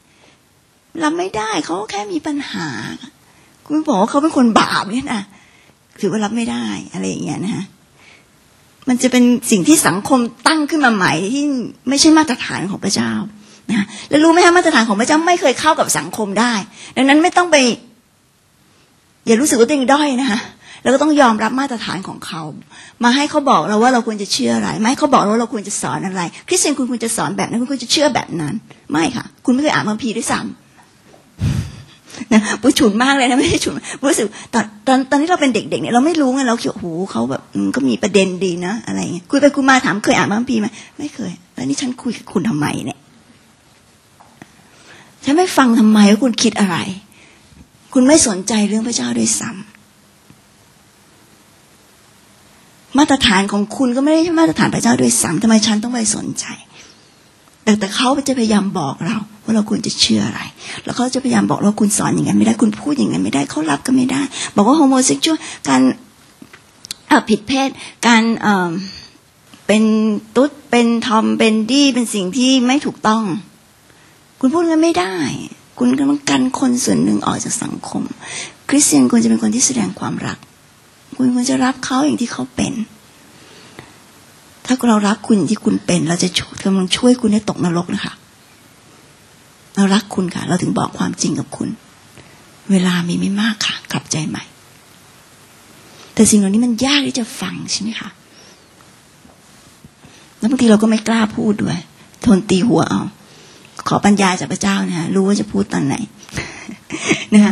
เขาแค่มีปัญหาคุณบอกว่าเขาเป็นคนบาปเนี่ยนะถือว่ารับไม่ได้อะไรอย่างเงี้ยนะฮะมันจะเป็นสิ่งที่สังคมตั้งขึ้นมาใหม่ที่ไม่ใช่มาตรฐานของพระเจ้านะแล้วรู้ไหมคะมาตรฐานของพระเจ้าไม่เคยเข้ากับสังคมได้ดังนั้นไม่ต้องไปอย่ารู้สึกว่าตัวเองด้อยนะคะแล้วก็ต้องยอมรับมาตรฐานของเขามาให้เขาบอกเราว่าเราควรจะเชื่ออะไรไม่ให้เขาบอกว่าเราควรจะสอนอะไรคริสเตียนคุณควรจะสอนแบบนั้นคุณควรจะเชื่อแบบนั้นไม่ค่ะคุณไม่เคยอ่านพระคัมภีร์ด้วยซ้ำนะปุฉุนมากเลยนะไม่ใช่ฉุนรู้สึกตอนนี้เราเป็นเด็กๆเนี่ยเราไม่รู้ไงเราคิดโอ้โหเขาแบบก็มีประเด็นดีนะอะไรเงี้ยคุยไปคุยมาถามเคยอ่านพระคัมภีร์ไหมไม่เคยแล้วนี่ฉันคุยกับคุณทำไมเนี่ยฉันไม่ฟังทำไมว่าคุณคิดอะไรคุณไม่สนใจเรื่องพระเจ้าด้วยซ้ำมาตรฐานของคุณก็ไม่ได้ใช่มาตรฐานพระเจ้าด้วยซ้ำทำไมฉันต้องไปสนใจแต่เขาจะพยายามบอกเราว่าเราควรจะเชื่ออะไรแล้วเขาจะพยายามบอกเราคุณสอนอย่างนั้นไม่ได้คุณพูดอย่างนั้นไม่ได้เขารับก็ไม่ได้บอกว่าโฮโมเซ็กชวลการผิดเพศการเป็นตุ๊ดเป็นทอมเป็นดี้เป็นสิ่งที่ไม่ถูกต้องคุณพูดงั้นไม่ได้คุณกำลังกันคนส่วนหนึ่งออกจากสังคมคริสเตียนควรจะเป็นคนที่แสดงความรักคุณควรจะรับเขาอย่างที่เขาเป็นถ้าเรารักคุณอย่างที่คุณเป็นเราจะกำลังช่วยคุณให้ตกนรกนะคะเรารักคุณค่ะเราถึงบอกความจริงกับคุณเวลามีไม่มากค่ะกลับใจใหม่แต่สิ่งเหล่านี้มันยากที่จะฟังใช่ไหมคะแล้วบางทีเราก็ไม่กล้าพูดด้วยทนตีหัวเอาขอปัญญาจากพระเจ้านะรู้ว่าจะพูดตอนไหน นะคะ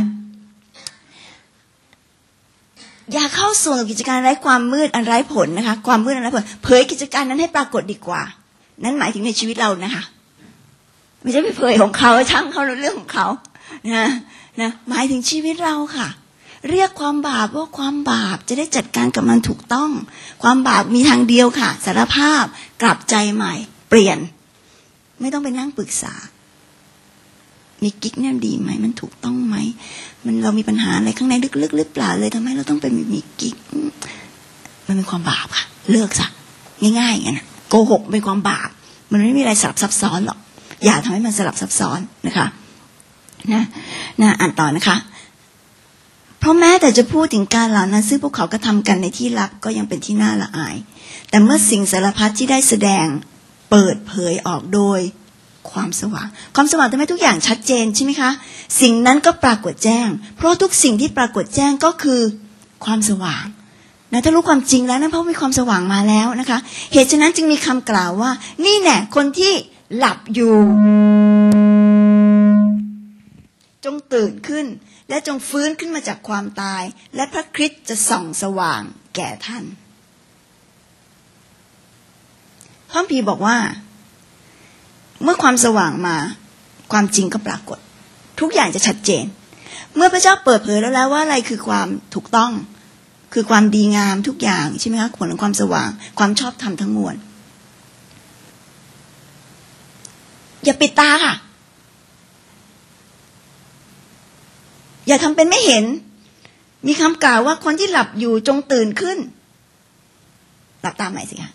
อย่าเข้าส่วนกับกิจการไร้ความมืดอันไร้ผลนะคะความมืดอันไร้ผลเผยกิจการนั้นให้ปรากฏดีกว่านั้นหมายถึงในชีวิตเรานะคะไม่ใช่ไปเผยของเขาช่างเขาเรื่องของเขานะหมายถึงชีวิตเราค่ะเรียกความบาปว่าความบาปจะได้จัดการกับมันถูกต้องความบาปมีทางเดียวค่ะสารภาพกลับใจใหม่เปลี่ยนไม่ต้องไปนั่งปรึกษามีกิ๊กเนี่ยดีไหมมันถูกต้องไหมมันเรามีปัญหาอะไรข้างในลึกๆหรือเปล่าเลยทำไมเราต้องไปมีกิ๊กมันเป็นความบาปค่ะเลิกซะง่ายๆอย่างนั้นโกหกเป็นความบาปมันไม่มีอะไรสลับซับซ้อนหรอกอย่าทำให้มันสลับซับซ้อนนะคะนะอ่านต่อนะคะเพราะแม้แต่จะพูดถึงการเหล่านั้นซึ่งพวกเขากระทำกันในที่ลับก็ยังเป็นที่น่าละอายแต่เมื่อสิ่งสารพัดที่ได้แสดงเปิดเผยออกโดยความสว่างความสว่างทำให้ทุกอย่างชัดเจนใช่ไหมคะสิ่งนั้นก็ปรากฏแจ้งเพราะทุกสิ่งที่ปรากฏแจ้งก็คือความสว่างนะถ้ารู้ความจริงแล้วนั่นเพราะมีความสว่างมาแล้วนะคะเหตุฉะนั้นจึงมีคำกล่าวว่านี่แน่คนที่หลับอยู่จงตื่นขึ้นและจงฟื้นขึ้นมาจากความตายและพระคริสต์จะส่องสว่างแก่ท่านพระคัมภีร์บอกว่าเมื่อความสว่างมาความจริงก็ปรากฏทุกอย่างจะชัดเจนเมื่อพระเจ้าเปิดเผยแล้วว่าอะไรคือความถูกต้องคือความดีงามทุกอย่างใช่ไหมคะผลของความสว่างความชอบธรรมทั้งมวลอย่าปิดตาค่ะอย่าทำเป็นไม่เห็นมีคำกล่าวว่าคนที่หลับอยู่จงตื่นขึ้นหลับตาใหม่สิคะ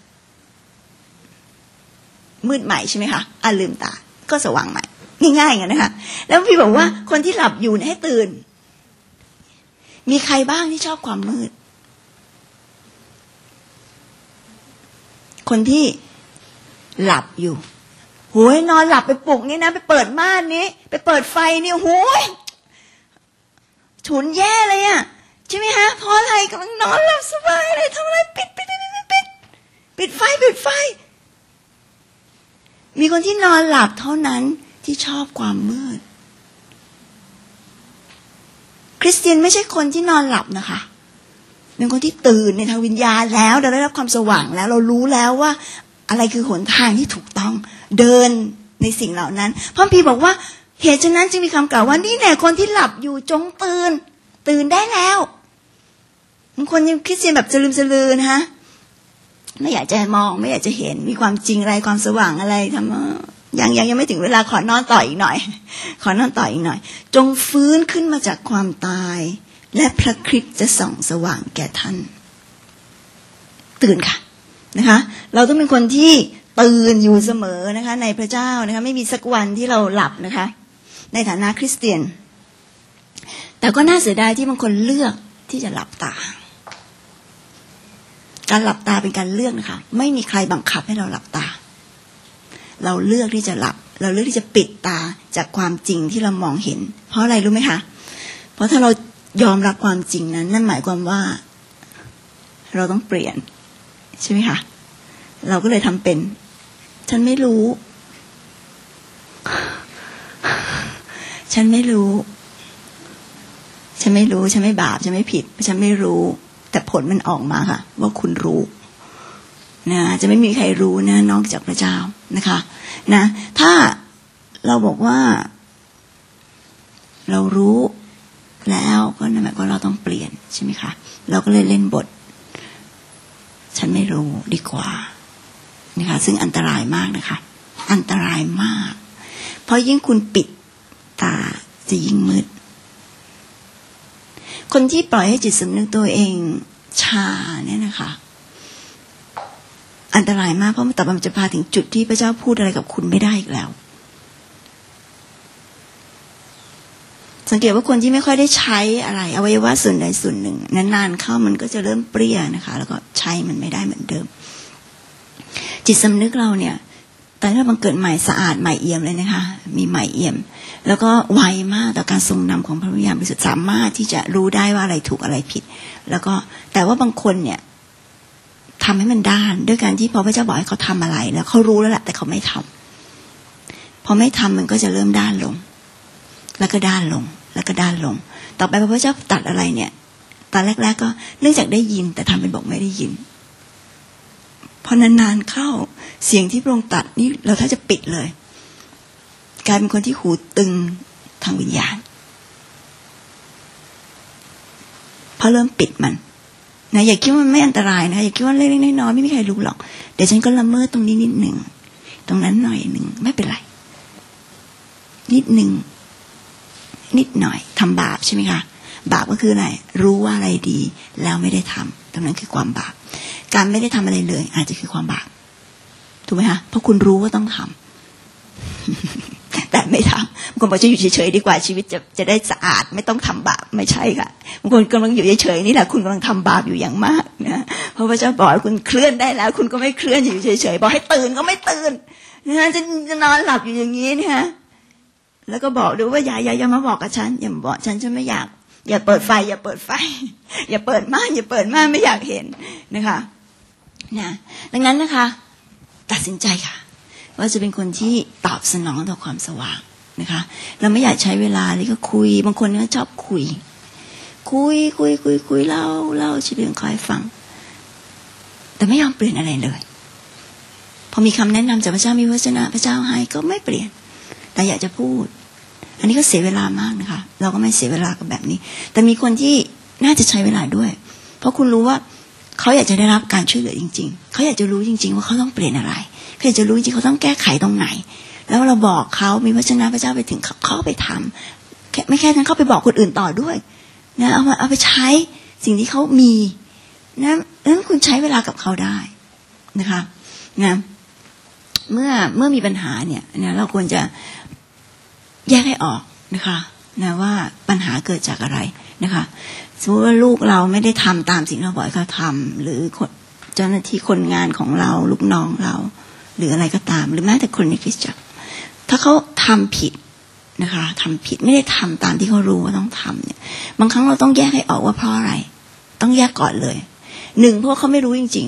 มืดใหม่ใช่ไหมคะลืมตาก็สว่างใหม่ง่ายๆอย่างนั้นนะคะแล้วพี่บอกว่าคนที่หลับอยู่ให้ตื่นมีใครบ้างที่ชอบความมืดคนที่หลับอยู่โหยนอนหลับไปปลุกนี่นะไปเปิดม่านนี้ไปเปิดไฟนี่โหยฉุนแย่เลยอ่ะใช่ไหมฮะเพราะอะไรกำลังนอนหลับสบายเลยทำอะไรปิดไฟมีคนที่นอนหลับเท่านั้นที่ชอบความมืดคริสเตียนไม่ใช่คนที่นอนหลับนะคะเป็นคนที่ตื่นในทางวิญญาณแล้วเราได้รับความสว่างแล้วเรารู้แล้วว่าอะไรคือหนทางที่ถูกต้องเดินในสิ่งเหล่านั้นพระคัมภีร์บอกว่าเหตุฉะนั้นจึงมีคำกล่าวว่านี่แน่คนที่หลับอยู่จงตื่นได้แล้วบางคนยังคริสเตียนแบบสลือนะคะไม่อยากจะมองไม่อยากจะเห็นมีความจริงอะไรความสว่างอะไรทำยังไม่ถึงเวลาขอนอนต่ออีกหน่อยจงฟื้นขึ้นมาจากความตายและพระคริสต์จะส่องสว่างแก่ท่านตื่นค่ะนะคะเราต้องเป็นคนที่ตื่นอยู่เสมอนะคะในพระเจ้านะคะไม่มีสักวันที่เราหลับนะคะในฐานะคริสเตียนแต่ก็น่าเสียดายที่บางคนเลือกที่จะหลับตาการหลับตาเป็นการเลือกนะคะไม่มีใครบังคับให้เราหลับตาเราเลือกที่จะหลับเราเลือกที่จะปิดตาจากความจริงที่เรามองเห็นเพราะอะไรรู้ไหมคะเพราะถ้าเรายอมรับความจริงนั้นนั่นหมายความว่าเราต้องเปลี่ยนใช่ไหมคะเราก็เลยทำเป็นฉันไม่รู้ฉันไม่บาปฉันไม่ผิดฉันไม่รู้แต่ผลมันออกมาค่ะว่าคุณรู้นะจะไม่มีใครรู้นะนอกจากพระเจ้านะคะนะถ้าเราบอกว่าเรารู้แล้วก็นั่นหมายความว่าเราต้องเปลี่ยนใช่ไหมคะเราก็เลยเล่นบทฉันไม่รู้ดีกว่านะคะซึ่งอันตรายมากนะคะอันตรายมากเพราะยิ่งคุณปิดตาจะยิ่งมืดคนที่ปล่อยให้จิตสำนึกตัวเองชาเนี่ยนะคะอันตรายมากเพราะต่อไปมันจะพาถึงจุดที่พระเจ้าพูดอะไรกับคุณไม่ได้อีกแล้วสังเกตว่าคนที่ไม่ค่อยได้ใช้อะไรอวัยวะส่วนใดส่วนหนึ่งนานๆเข้ามันก็จะเริ่มเปรี้ยนะคะแล้วก็ใช้มันไม่ได้เหมือนเดิมจิตสำนึกเราเนี่ยตอนที่เราบังเกิดใหม่สะอาดใหม่เอี่ยมเลยนะคะมีใหม่เอี่ยมแล้วก็ไวมากต่อการทรงนำของพระวิญญาณบริสุทธิ์สามารถที่จะรู้ได้ว่าอะไรถูกอะไรผิดแล้วก็แต่ว่าบางคนเนี่ยทำให้มันด้านด้วยการที่พอพระเจ้าบอกให้เขาทำอะไรแล้วเขารู้แล้วแหละแต่เขาไม่ทำพอไม่ทำมันก็จะเริ่มด้านลงแล้วก็ด้านลงแล้วก็ด้านลงต่อไปพอพระเจ้าตัดอะไรเนี่ยตอนแรกๆก็เนื่องจากได้ยินแต่ทำเป็นบอกไม่ได้ยินพอนานๆเข้าเสียงที่พระองค์ตัดนี่เราถ้าจะปิดเลยกลายเป็นคนที่หูตึงทางวิญญาณเพราะเริ่มปิดมันนะอย่าคิดว่ามันไม่อันตรายนะอย่าคิดว่าเล็กๆน้อยๆไม่มีใครรู้หรอกเดี๋ยวฉันก็ละเมิดตรงนี้นิดหนึ่งตรงนั้นหน่อยหนึ่งไม่เป็นไรนิดหนึ่งนิดหน่อยทำบาปใช่ไหมคะบาปก็คืออะไรรู้ว่าอะไรดีแล้วไม่ได้ทำตรงนั้นคือความบาปการไม่ได้ทำอะไรเลยอาจจะคือความบาปถูกไหมคะเพราะคุณรู้ว่าต้องทำแต่ไม่ทำบางคนบอกจะอยู่เฉยๆดีกว่าชีวิตจะได้สะอาดไม่ต้องทำบาปไม่ใช่ค่ะบางคนกำลังอยู่เฉยๆนี่แหละคุณกำลังทำบาปอยู่อย่างมากนะเพราะพระเจ้าบอกคุณเคลื่อนได้แล้วคุณก็ไม่เคลื่อนอยู่เฉยๆบอกให้ตื่นก็ไม่ตื่นนะจะนอนหลับอยู่อย่างนี้นะคะแล้วก็บอกด้วยว่าอย่ามาบอกกับฉันอย่าบอกฉันไม่อยากอย่าเปิดไฟอย่าเปิดไฟอย่าเปิดม่านอย่าเปิดม่านไม่อยากเห็นนะคะนะดังนั้นนะคะตัดสินใจค่ะว่าจะเป็นคนที่ตอบสนองต่อความสว่างนะคะเราไม่อยากใช้เวลาเลยก็คุยบางคนก็ชอบคุยเล่าชีวิตของใครฟังแต่ไม่ยอมเปลี่ยนอะไรเลยพอมีคำแนะนำจากพระเจ้ามีวจนะพระเจ้าให้ก็ไม่เปลี่ยนแต่อยากจะพูดอันนี้ก็เสียเวลามากนะคะเราก็ไม่เสียเวลากับแบบนี้แต่มีคนที่น่าจะใช้เวลาด้วยเพราะคุณรู้ว่าเขาอยากจะได้รับการช่วยเหลือจริงๆเขาอยากจะรู้จริงๆว่าเขาต้องเปลี่ยนอะไรเขาอยากจะรู้จริงๆเขาต้องแก้ไขตรงไหนแล้วเราบอกเขามีวจนะพระเจ้าไปถึงเขาไปทำไม่แค่นั้นเขาไปบอกคนอื่นต่อด้วยนะเอาไปใช้สิ่งที่เขามีนั้นคุณใช้เวลากับเขาได้นะคะนะเมื่อมีปัญหาเนี่ยนะเราควรจะแยกให้ออกนะคะนะว่าปัญหาเกิดจากอะไรนะคะสมมติว่าลูกเราไม่ได้ทำตามสิ่งเราบอกให้เขาทำหรือเจ้าหน้าที่คนงานของเราลูกน้องเราหรืออะไรก็ตามหรือแม้แต่คนในคริสตจักรถ้าเขาทำผิดนะคะทำผิดไม่ได้ทำตามที่เขารู้ว่าต้องทำเนี่ยบางครั้งเราต้องแยกให้ออกว่าเพราะอะไรต้องแยกก่อนเลยหนึ่งเพราะเขาไม่รู้จริง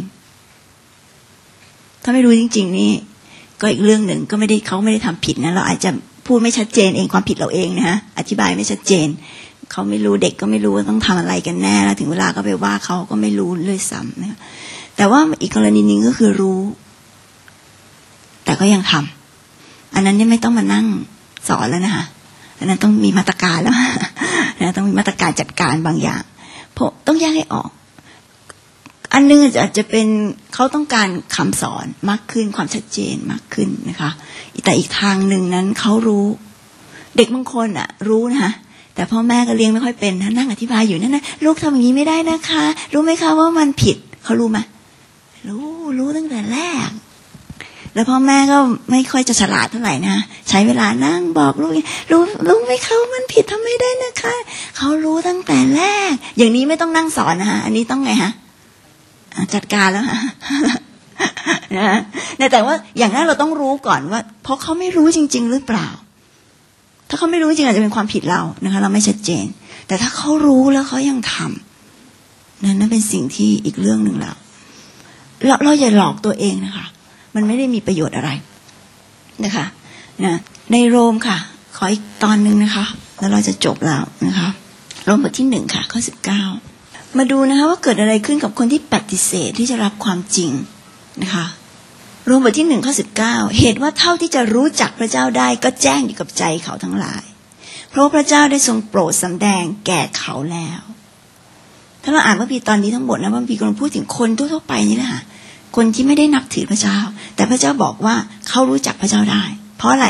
ๆถ้าไม่รู้จริงๆนี่ก็อีกเรื่องหนึ่งก็เขาไม่ได้ทำผิดนะเราอาจจะพูดไม่ชัดเจนเองความผิดเราเองนะฮะอธิบายไม่ชัดเจนเขาไม่รู้เด็กก็ไม่รู้ว่าต้องทำอะไรกันแน่แล้วถึงเวลาก็ไปว่าเขาก็ไม่รู้เลยซ้ำนะแต่ว่าอีกกรณีนึงก็คือรู้แต่ก็ยังทำอันนั้นเนี่ยไม่ต้องมานั่งสอนแล้วนะคะอันนั้นต้องมีมาตรการแล้วนะต้องมีมาตรการจัดการบางอย่างเพราะต้องแยกให้ออกอันนึงอาจจะเป็นเขาต้องการคำสอนมากขึ้นความชัดเจนมากขึ้นนะคะแต่อีกทางหนึ่งนั้นเขารู้เด็กบางคนอ่ะรู้นะคะแต่พ่อแม่ก็เลี้ยงไม่ค่อยเป็นนั่งอธิบายอยู่นั่นนะลูกทำอย่างนี้ไม่ได้นะคะรู้ไหมคะว่ามันผิดเขารู้ไหมรู้ตั้งแต่แรกแล้วพ่อแม่ก็ไม่ค่อยจะฉลาดเท่าไหร่นะใช้เวลานั่งบอกลูกรู้ไหมเขามันผิดทำไม่ได้นะคะเขารู้ตั้งแต่แรกอย่างนี้ไม่ต้องนั่งสอนนะคะอันนี้ต้องไงฮะจัดการแล้วฮะนะแต่ว่าอย่างนั้นเราต้องรู้ก่อนว่าเพราะเขาไม่รู้จริงๆหรือเปล่าถ้าเขาไม่รู้จริงอาจจะเป็นความผิดเรานะคะเราไม่ชัดเจนแต่ถ้าเขารู้แล้วเขายังทำนั่นเป็นสิ่งที่อีกเรื่องหนึ่งแล้วเราอย่าหลอกตัวเองนะคะมันไม่ได้มีประโยชน์อะไรนะคะนะในโรมค่ะขออีกตอนนึงนะคะแล้วเราจะจบแล้วนะคะโรมบทที่1ค่ะข้อ19มาดูนะคะว่าเกิดอะไรขึ้นกับคนที่ปฏิเสธที่จะรับความจริงนะคะโรมบทที่1ข้อ19เหตุว่าเท่าที่จะรู้จักพระเจ้าได้ก็แจ้งอยู่กับใจเขาทั้งหลายเพราะพระเจ้าได้ทรงโปรดสำแดงแก่เขาแล้วถ้าเราอ่านพระคัมภีร์ตอนนี้ทั้งหมดนะพระคัมภีร์กำลังพูดถึงคนทั่วๆไปนี่แหละค่ะคนที่ไม่ได้นับถือพระเจ้าแต่พระเจ้าบอกว่าเขารู้จักพระเจ้าได้เพราะอะไร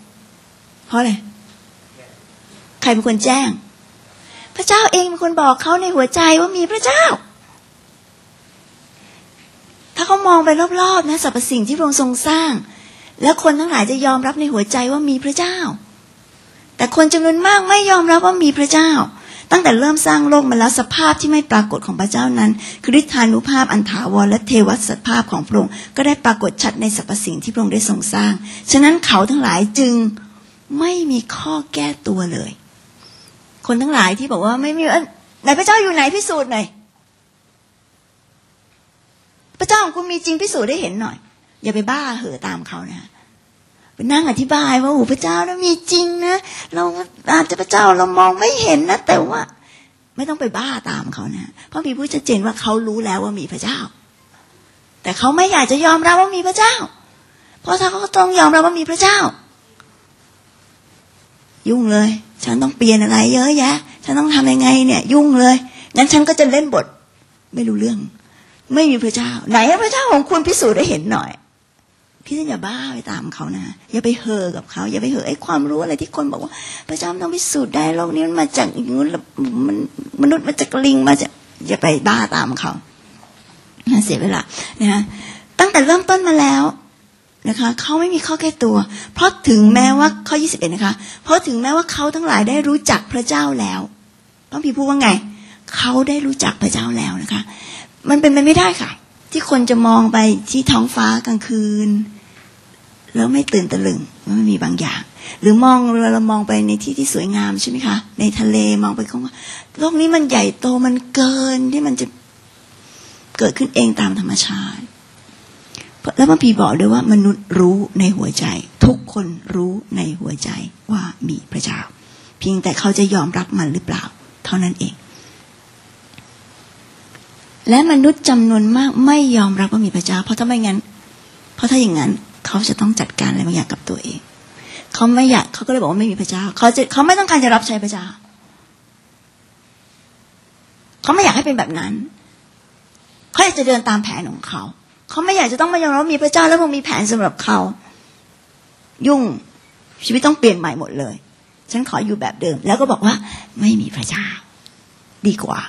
ใครเป็นคนแจ้งพระเจ้าเองเป็นคนบอกเขาในหัวใจว่ามีพระเจ้าถ้าเขามองไปรอบๆนะสรรพสิ่งที่พระองค์ทรงสร้างแล้วคนทั้งหลายจะยอมรับในหัวใจว่ามีพระเจ้าแต่คนจำนวนมากไม่ยอมรับว่ามีพระเจ้าตั้งแต่เริ่มสร้างโลกมาแล้วสภาพที่ไม่ปรากฏของพระเจ้านั้นคือฤทธานุภาพอันถาวรและเทวสัตภาพของพระองค์ก็ได้ปรากฏชัดในสรรพสิ่งที่พระองค์ได้ทรงสร้างฉะนั้นเขาทั้งหลายจึงไม่มีข้อแก้ตัวเลยคนทั้งหลายที่บอกว่าไม่มีไหนพระเจ้าอยู่ไหนพิสูจน์หน่อยพระเจ้าของคุณมีจริงพิสูจน์ได้เห็นหน่อยอย่าไปบ้าเหอะตามเขานะไปนั่งอธิบายว่าโอ้พระเจ้านะมีจริงนะเราอาจจะพระเจ้าเรามองไม่เห็นนะแต่ว่าไม่ต้องไปบ้าตามเขานะเพราะมีผู้ชัดเจนว่าเขารู้แล้วว่ามีพระเจ้าแต่เขาไม่อยากจะยอมรับว่ามีพระเจ้าเพราะถ้าเขาต้องยอมรับว่ามีพระเจ้ายุ่งเลยฉันต้องเปลี่ยนอะไรเยอะแยะฉันต้องทำยังไงเนี่ยยุ่งเลยงั้นฉันก็จะเล่นบทไม่รู้เรื่องไม่มีพระเจ้าไหนพระเจ้าของคุณพิสูจน์ได้เห็นหน่อยพี่อย่าบ้าไปตามเขานะอย่าไปเห่อกับเขาอย่าไปเห่อไอ้ความรู้อะไรที่คนบอกว่าพระเจ้าต้องพิสูจน์ได้โลกนี้มันมาจากนู้นมนุษย์มาจากลิงมาจากอย่าไปบ้าตามเขาเสียเวลานะตั้งแต่เริ่มต้นมาแล้วนะคะเขาไม่มีข้อแก้ตัวเพราะถึงแม้ว่าข้อ21นะคะเพราะถึงแม้ว่าเขาทั้งหลายได้รู้จักพระเจ้าแล้วต้องพี่พูดว่าไงเขาได้รู้จักพระเจ้าแล้วนะคะมันเป็นไปไม่ได้ค่ะที่คนจะมองไปที่ท้องฟ้ากลางคืนแล้วไม่ตื่นตะลึงมันมีบางอย่างหรือมองเรามองไปในที่ที่สวยงามใช่ไหมคะในทะเลมองไปเขาว่าโลกนี้มันใหญ่โตมันเกินที่มันจะเกิดขึ้นเองตามธรรมชาติแล้วพระพีบอกด้วยว่ามนุษย์รู้ในหัวใจทุกคนรู้ในหัวใจว่ามีพระเจ้าเพียงแต่เขาจะยอมรับมันหรือเปล่าเท่านั้นเองและมนุษย์จำนวนมากไม่ยอมรับว่ามีพระเจ้าเพราะถ้าอย่างนั้นเขาจะต้องจัดการอะไรบางอย่างกับตัวเองเขาไม่อยากเขาก็เลยบอกว่าไม่มีพระเจ้าเขาไม่ต้องการจะรับใช้พระเจ้าเขาไม่อยากให้เป็นแบบนั้นเขาอยากจะเดินตามแผนของเขาเขาไม่อยากจะต้องมายอมรับว่ามีพระเจ้าแล้วมันมีแผนสำหรับเขายุ่งชีวิตต้องเปลี่ยนใหม่หมดเลยฉันขออยู่แบบเดิมแล้วก็บอกว่าไม่มีพระเจ้าดีกว่า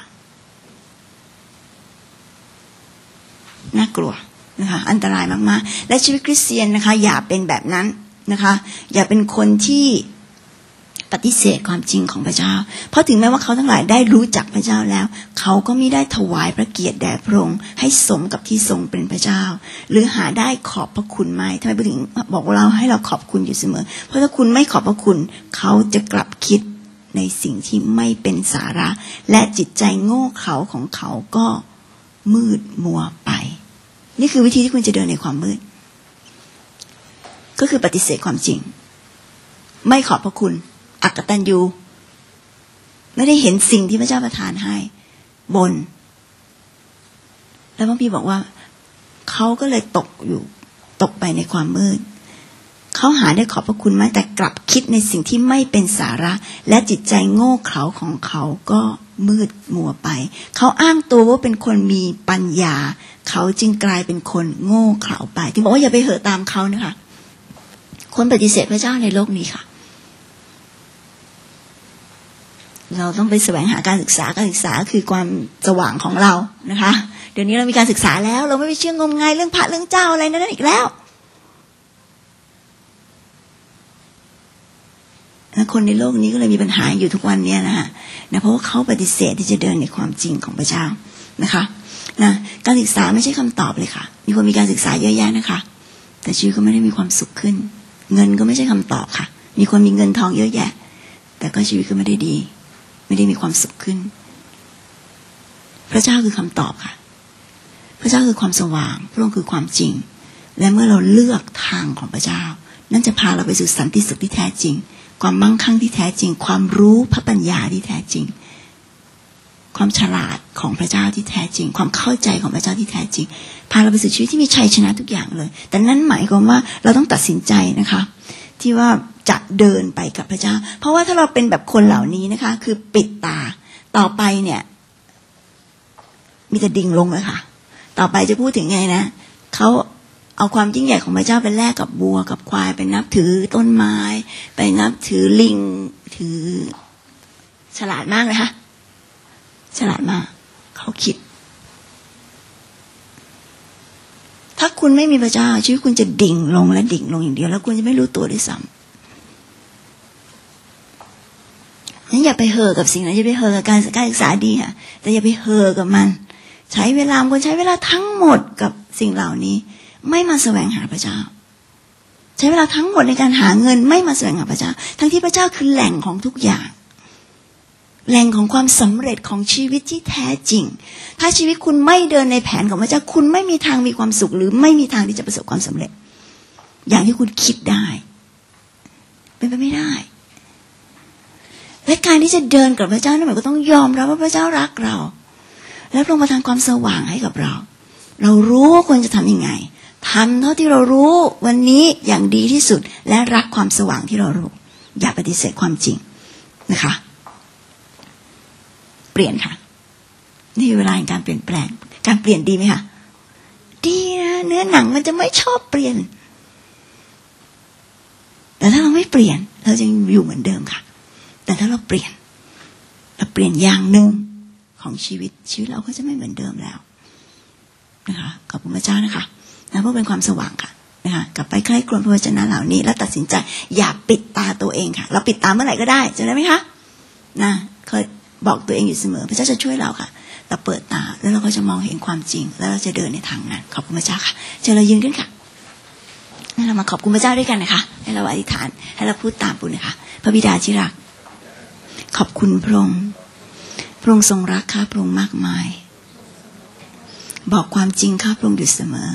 น่ากลัวนะคะอันตรายมากๆและชีวิตคริสเตียนนะคะอย่าเป็นแบบนั้นนะคะอย่าเป็นคนที่ปฏิเสธความจริงของพระเจ้าเพราะถึงแม้ว่าเขาทั้งหลายได้รู้จักพระเจ้าแล้วเขาก็ไม่ได้ถวายพระเกียรติแด่พระองค์ให้สมกับที่ทรงเป็นพระเจ้าหรือหาได้ขอบพระคุณไหมทำไมถึงบอกเราให้เราขอบคุณอยู่เสมอเพราะถ้าคุณไม่ขอบพระคุณเขาจะกลับคิดในสิ่งที่ไม่เป็นสาระและจิตใจโง่เขลาของเขาก็มืดมัวไปนี่คือวิธีที่คุณจะเดินในความมืดก็คือปฏิเสธความจริงไม่ขอบพระคุณอักตัญญูไม่ได้เห็นสิ่งที่พระเจ้าประทานให้บ่นแล้วพระพี่บอกว่าเขาก็เลยตกไปในความมืดเขาหาได้ขอบพระคุณไหมแต่กลับคิดในสิ่งที่ไม่เป็นสาระและจิตใจโง่เขลาของเขาก็มืดมัวไปเขาอ้างตัวว่าเป็นคนมีปัญญาเขาจึงกลายเป็นคนโง่เขลาไปที่บอกว่าอย่าไปเหอะตามเขานะคะคนปฏิเสธพระเจ้าในโลกนี้ค่ะเราต้องไปแสวงหาการศึกษาคือความสว่างของเรานะคะเดี๋ยวนี้เรามีการศึกษาแล้วเราไม่ไปเชื่องมงายเรื่องพระเรื่องเจ้าอะไรนั่นอีกแล้วคนในโลกนี้ก็เลยมีปัญหาอยู่ทุกวันนี้นะเพราะว่าเขาปฏิเสธที่จะเดินในความจริงของพระเจ้านะคะการศึกษาไม่ใช่คำตอบเลยค่ะมีคนมีการศึกษาเยอะแยะนะคะแต่ชีวิตก็ไม่ได้มีความสุขขึ้นเงินก็ไม่ใช่คำตอบค่ะมีคนมีเงินทองเยอะแยะแต่ก็ชีวิตก็ไม่ได้ดีไม่ได้มีความสุขขึ้นพระเจ้าคือคำตอบค่ะพระเจ้าคือความสว่างพระองค์คือความจริงและเมื่อเราเลือกทางของพระเจ้านั่นจะพาเราไปสู่สันติสุขที่แท้จริงความมั่งคั่งที่แท้จริงความรู้พระปัญญาที่แท้จริงความฉลาดของพระเจ้าที่แท้จริงความเข้าใจของพระเจ้าที่แท้จริงพาเราไปสู่ชีวิตที่มีชัยชนะทุกอย่างเลยแต่นั้นหมายความว่าเราต้องตัดสินใจนะคะที่ว่าจะเดินไปกับพระเจ้าเพราะว่าถ้าเราเป็นแบบคนเหล่านี้นะคะคือปิดตาต่อไปเนี่ยมีแต่ดิ่งลงเลยค่ะต่อไปจะพูดถึงไงนะเขาเอาความยิ่งใหญ่ของพระเจ้าไปแลกกับวัวกับควายไปนับถือต้นไม้ไปนับถือลิงถือฉลาดมากเลยค่ะฉลาดมากเขาคิดถ้าคุณไม่มีพระเจ้าชีวิตคุณจะดิ่งลงและดิ่งลงอย่างเดียวแล้วคุณจะไม่รู้ตัวด้วยซ้ำงั้นอย่าไปเห่อกับสิ่งนั้นอย่าไปเห่อกับการศึกษาดีค่ะแต่อย่าไปเห่อกับมันใช้เวลาคนใช้เวลาทั้งหมดกับสิ่งเหล่านี้ไม่มาแสวงหาพระเจ้าใช้เวลาทั้งหมดในการหาเงินไม่มาแสวงหาพระเจ้าทั้งที่พระเจ้าคือแหล่งของทุกอย่างแหล่งของความสำเร็จของชีวิตที่แท้จริงถ้าชีวิตคุณไม่เดินในแผนของพระเจ้าคุณไม่มีทางมีความสุขหรือไม่มีทางที่จะประสบความสำเร็จอย่างที่คุณคิดได้เป็นไปไม่ได้และการที่จะเดินกับพระเจ้านั่นหมายก็ต้องยอมรับว่าพระเจ้ารักเราและพระองค์ประทานความสว่างให้กับเราเรารู้ว่าควรจะทำยังไงทำเท่าที่เรารู้วันนี้อย่างดีที่สุดและรักความสว่างที่เรารู้อย่าปฏิเสธความจริงนะคะเปลี่ยนค่ะนี่เวลาแห่งการเปลี่ยนแปลงการเปลี่ยนดีไหมคะดีนะเนื้อหนังมันจะไม่ชอบเปลี่ยนแต่ถ้าเราไม่เปลี่ยนเราจะอยู่เหมือนเดิมค่ะแต่ถ้าเราเปลี่ยนอย่างหนึ่งของชีวิตเราก็จะไม่เหมือนเดิมแล้วนะคะขอบคุณพระเจ้านะคะนะเพราะเป็นความสว่างค่ะนะคะกลับไปใกล้กลพระวจนะเหล่านี้แล้วตัดสินใจอย่าปิดตาตัวเองค่ะเราปิดตาเมื่อไหร่ก็ได้จำได้ไหมคะนะเคยบอกตัวเองอยู่เสมอพระเจ้าจะช่วยเราค่ะเราเปิดตาแล้วเราก็จะมองเห็นความจริงแล้วเราจะเดินในทางนั้นขอบคุณพระเจ้าค่ะเชิญเรายืนขึ้นค่ะให้เรามาขอบคุณพระเจ้าด้วยกันนะคะให้เราอธิษฐานให้เราพูดตามปู่นะคะพระบิดาที่รักขอบคุณพระองค์ทรงรักข้าพระองค์มากมายบอกความจริงข้าพระองค์อยู่เสมอ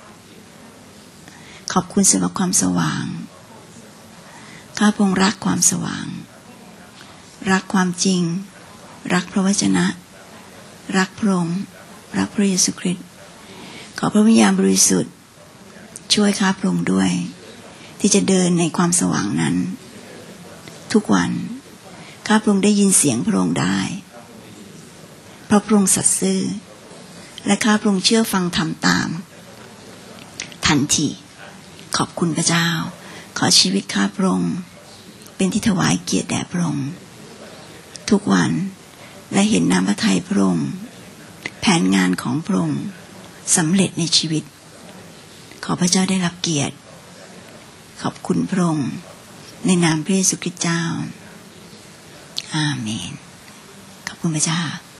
ขอบคุณสำหรับความสว่างข้าพระองค์รักความสว่างรักความจริงรักพระวจนะรักพระองค์รักพระเยซูคริสต์ขอพระวิญญาณบริสุทธิ์ช่วยข้าพระองค์ด้วยที่จะเดินในความสว่างนั้นทุกวันข้าพระองค์ได้ยินเสียงพระองค์ได้เพราะพระองค์สัตย์ซื่อและข้าพระองค์เชื่อฟังทำตามทันทีขอบคุณพระเจ้าขอชีวิตข้าพระองค์เป็นที่ถวายเกียรติแด่พระองค์ทุกวันและเห็นน้ำพระทัยพระองค์แผนงานของพระองค์สำเร็จในชีวิตขอพระเจ้าได้รับเกียรติขอบคุณพระองค์ในนามพระเยซูคริสต์เจ้าอาเมนขอบคุณพระเจ้า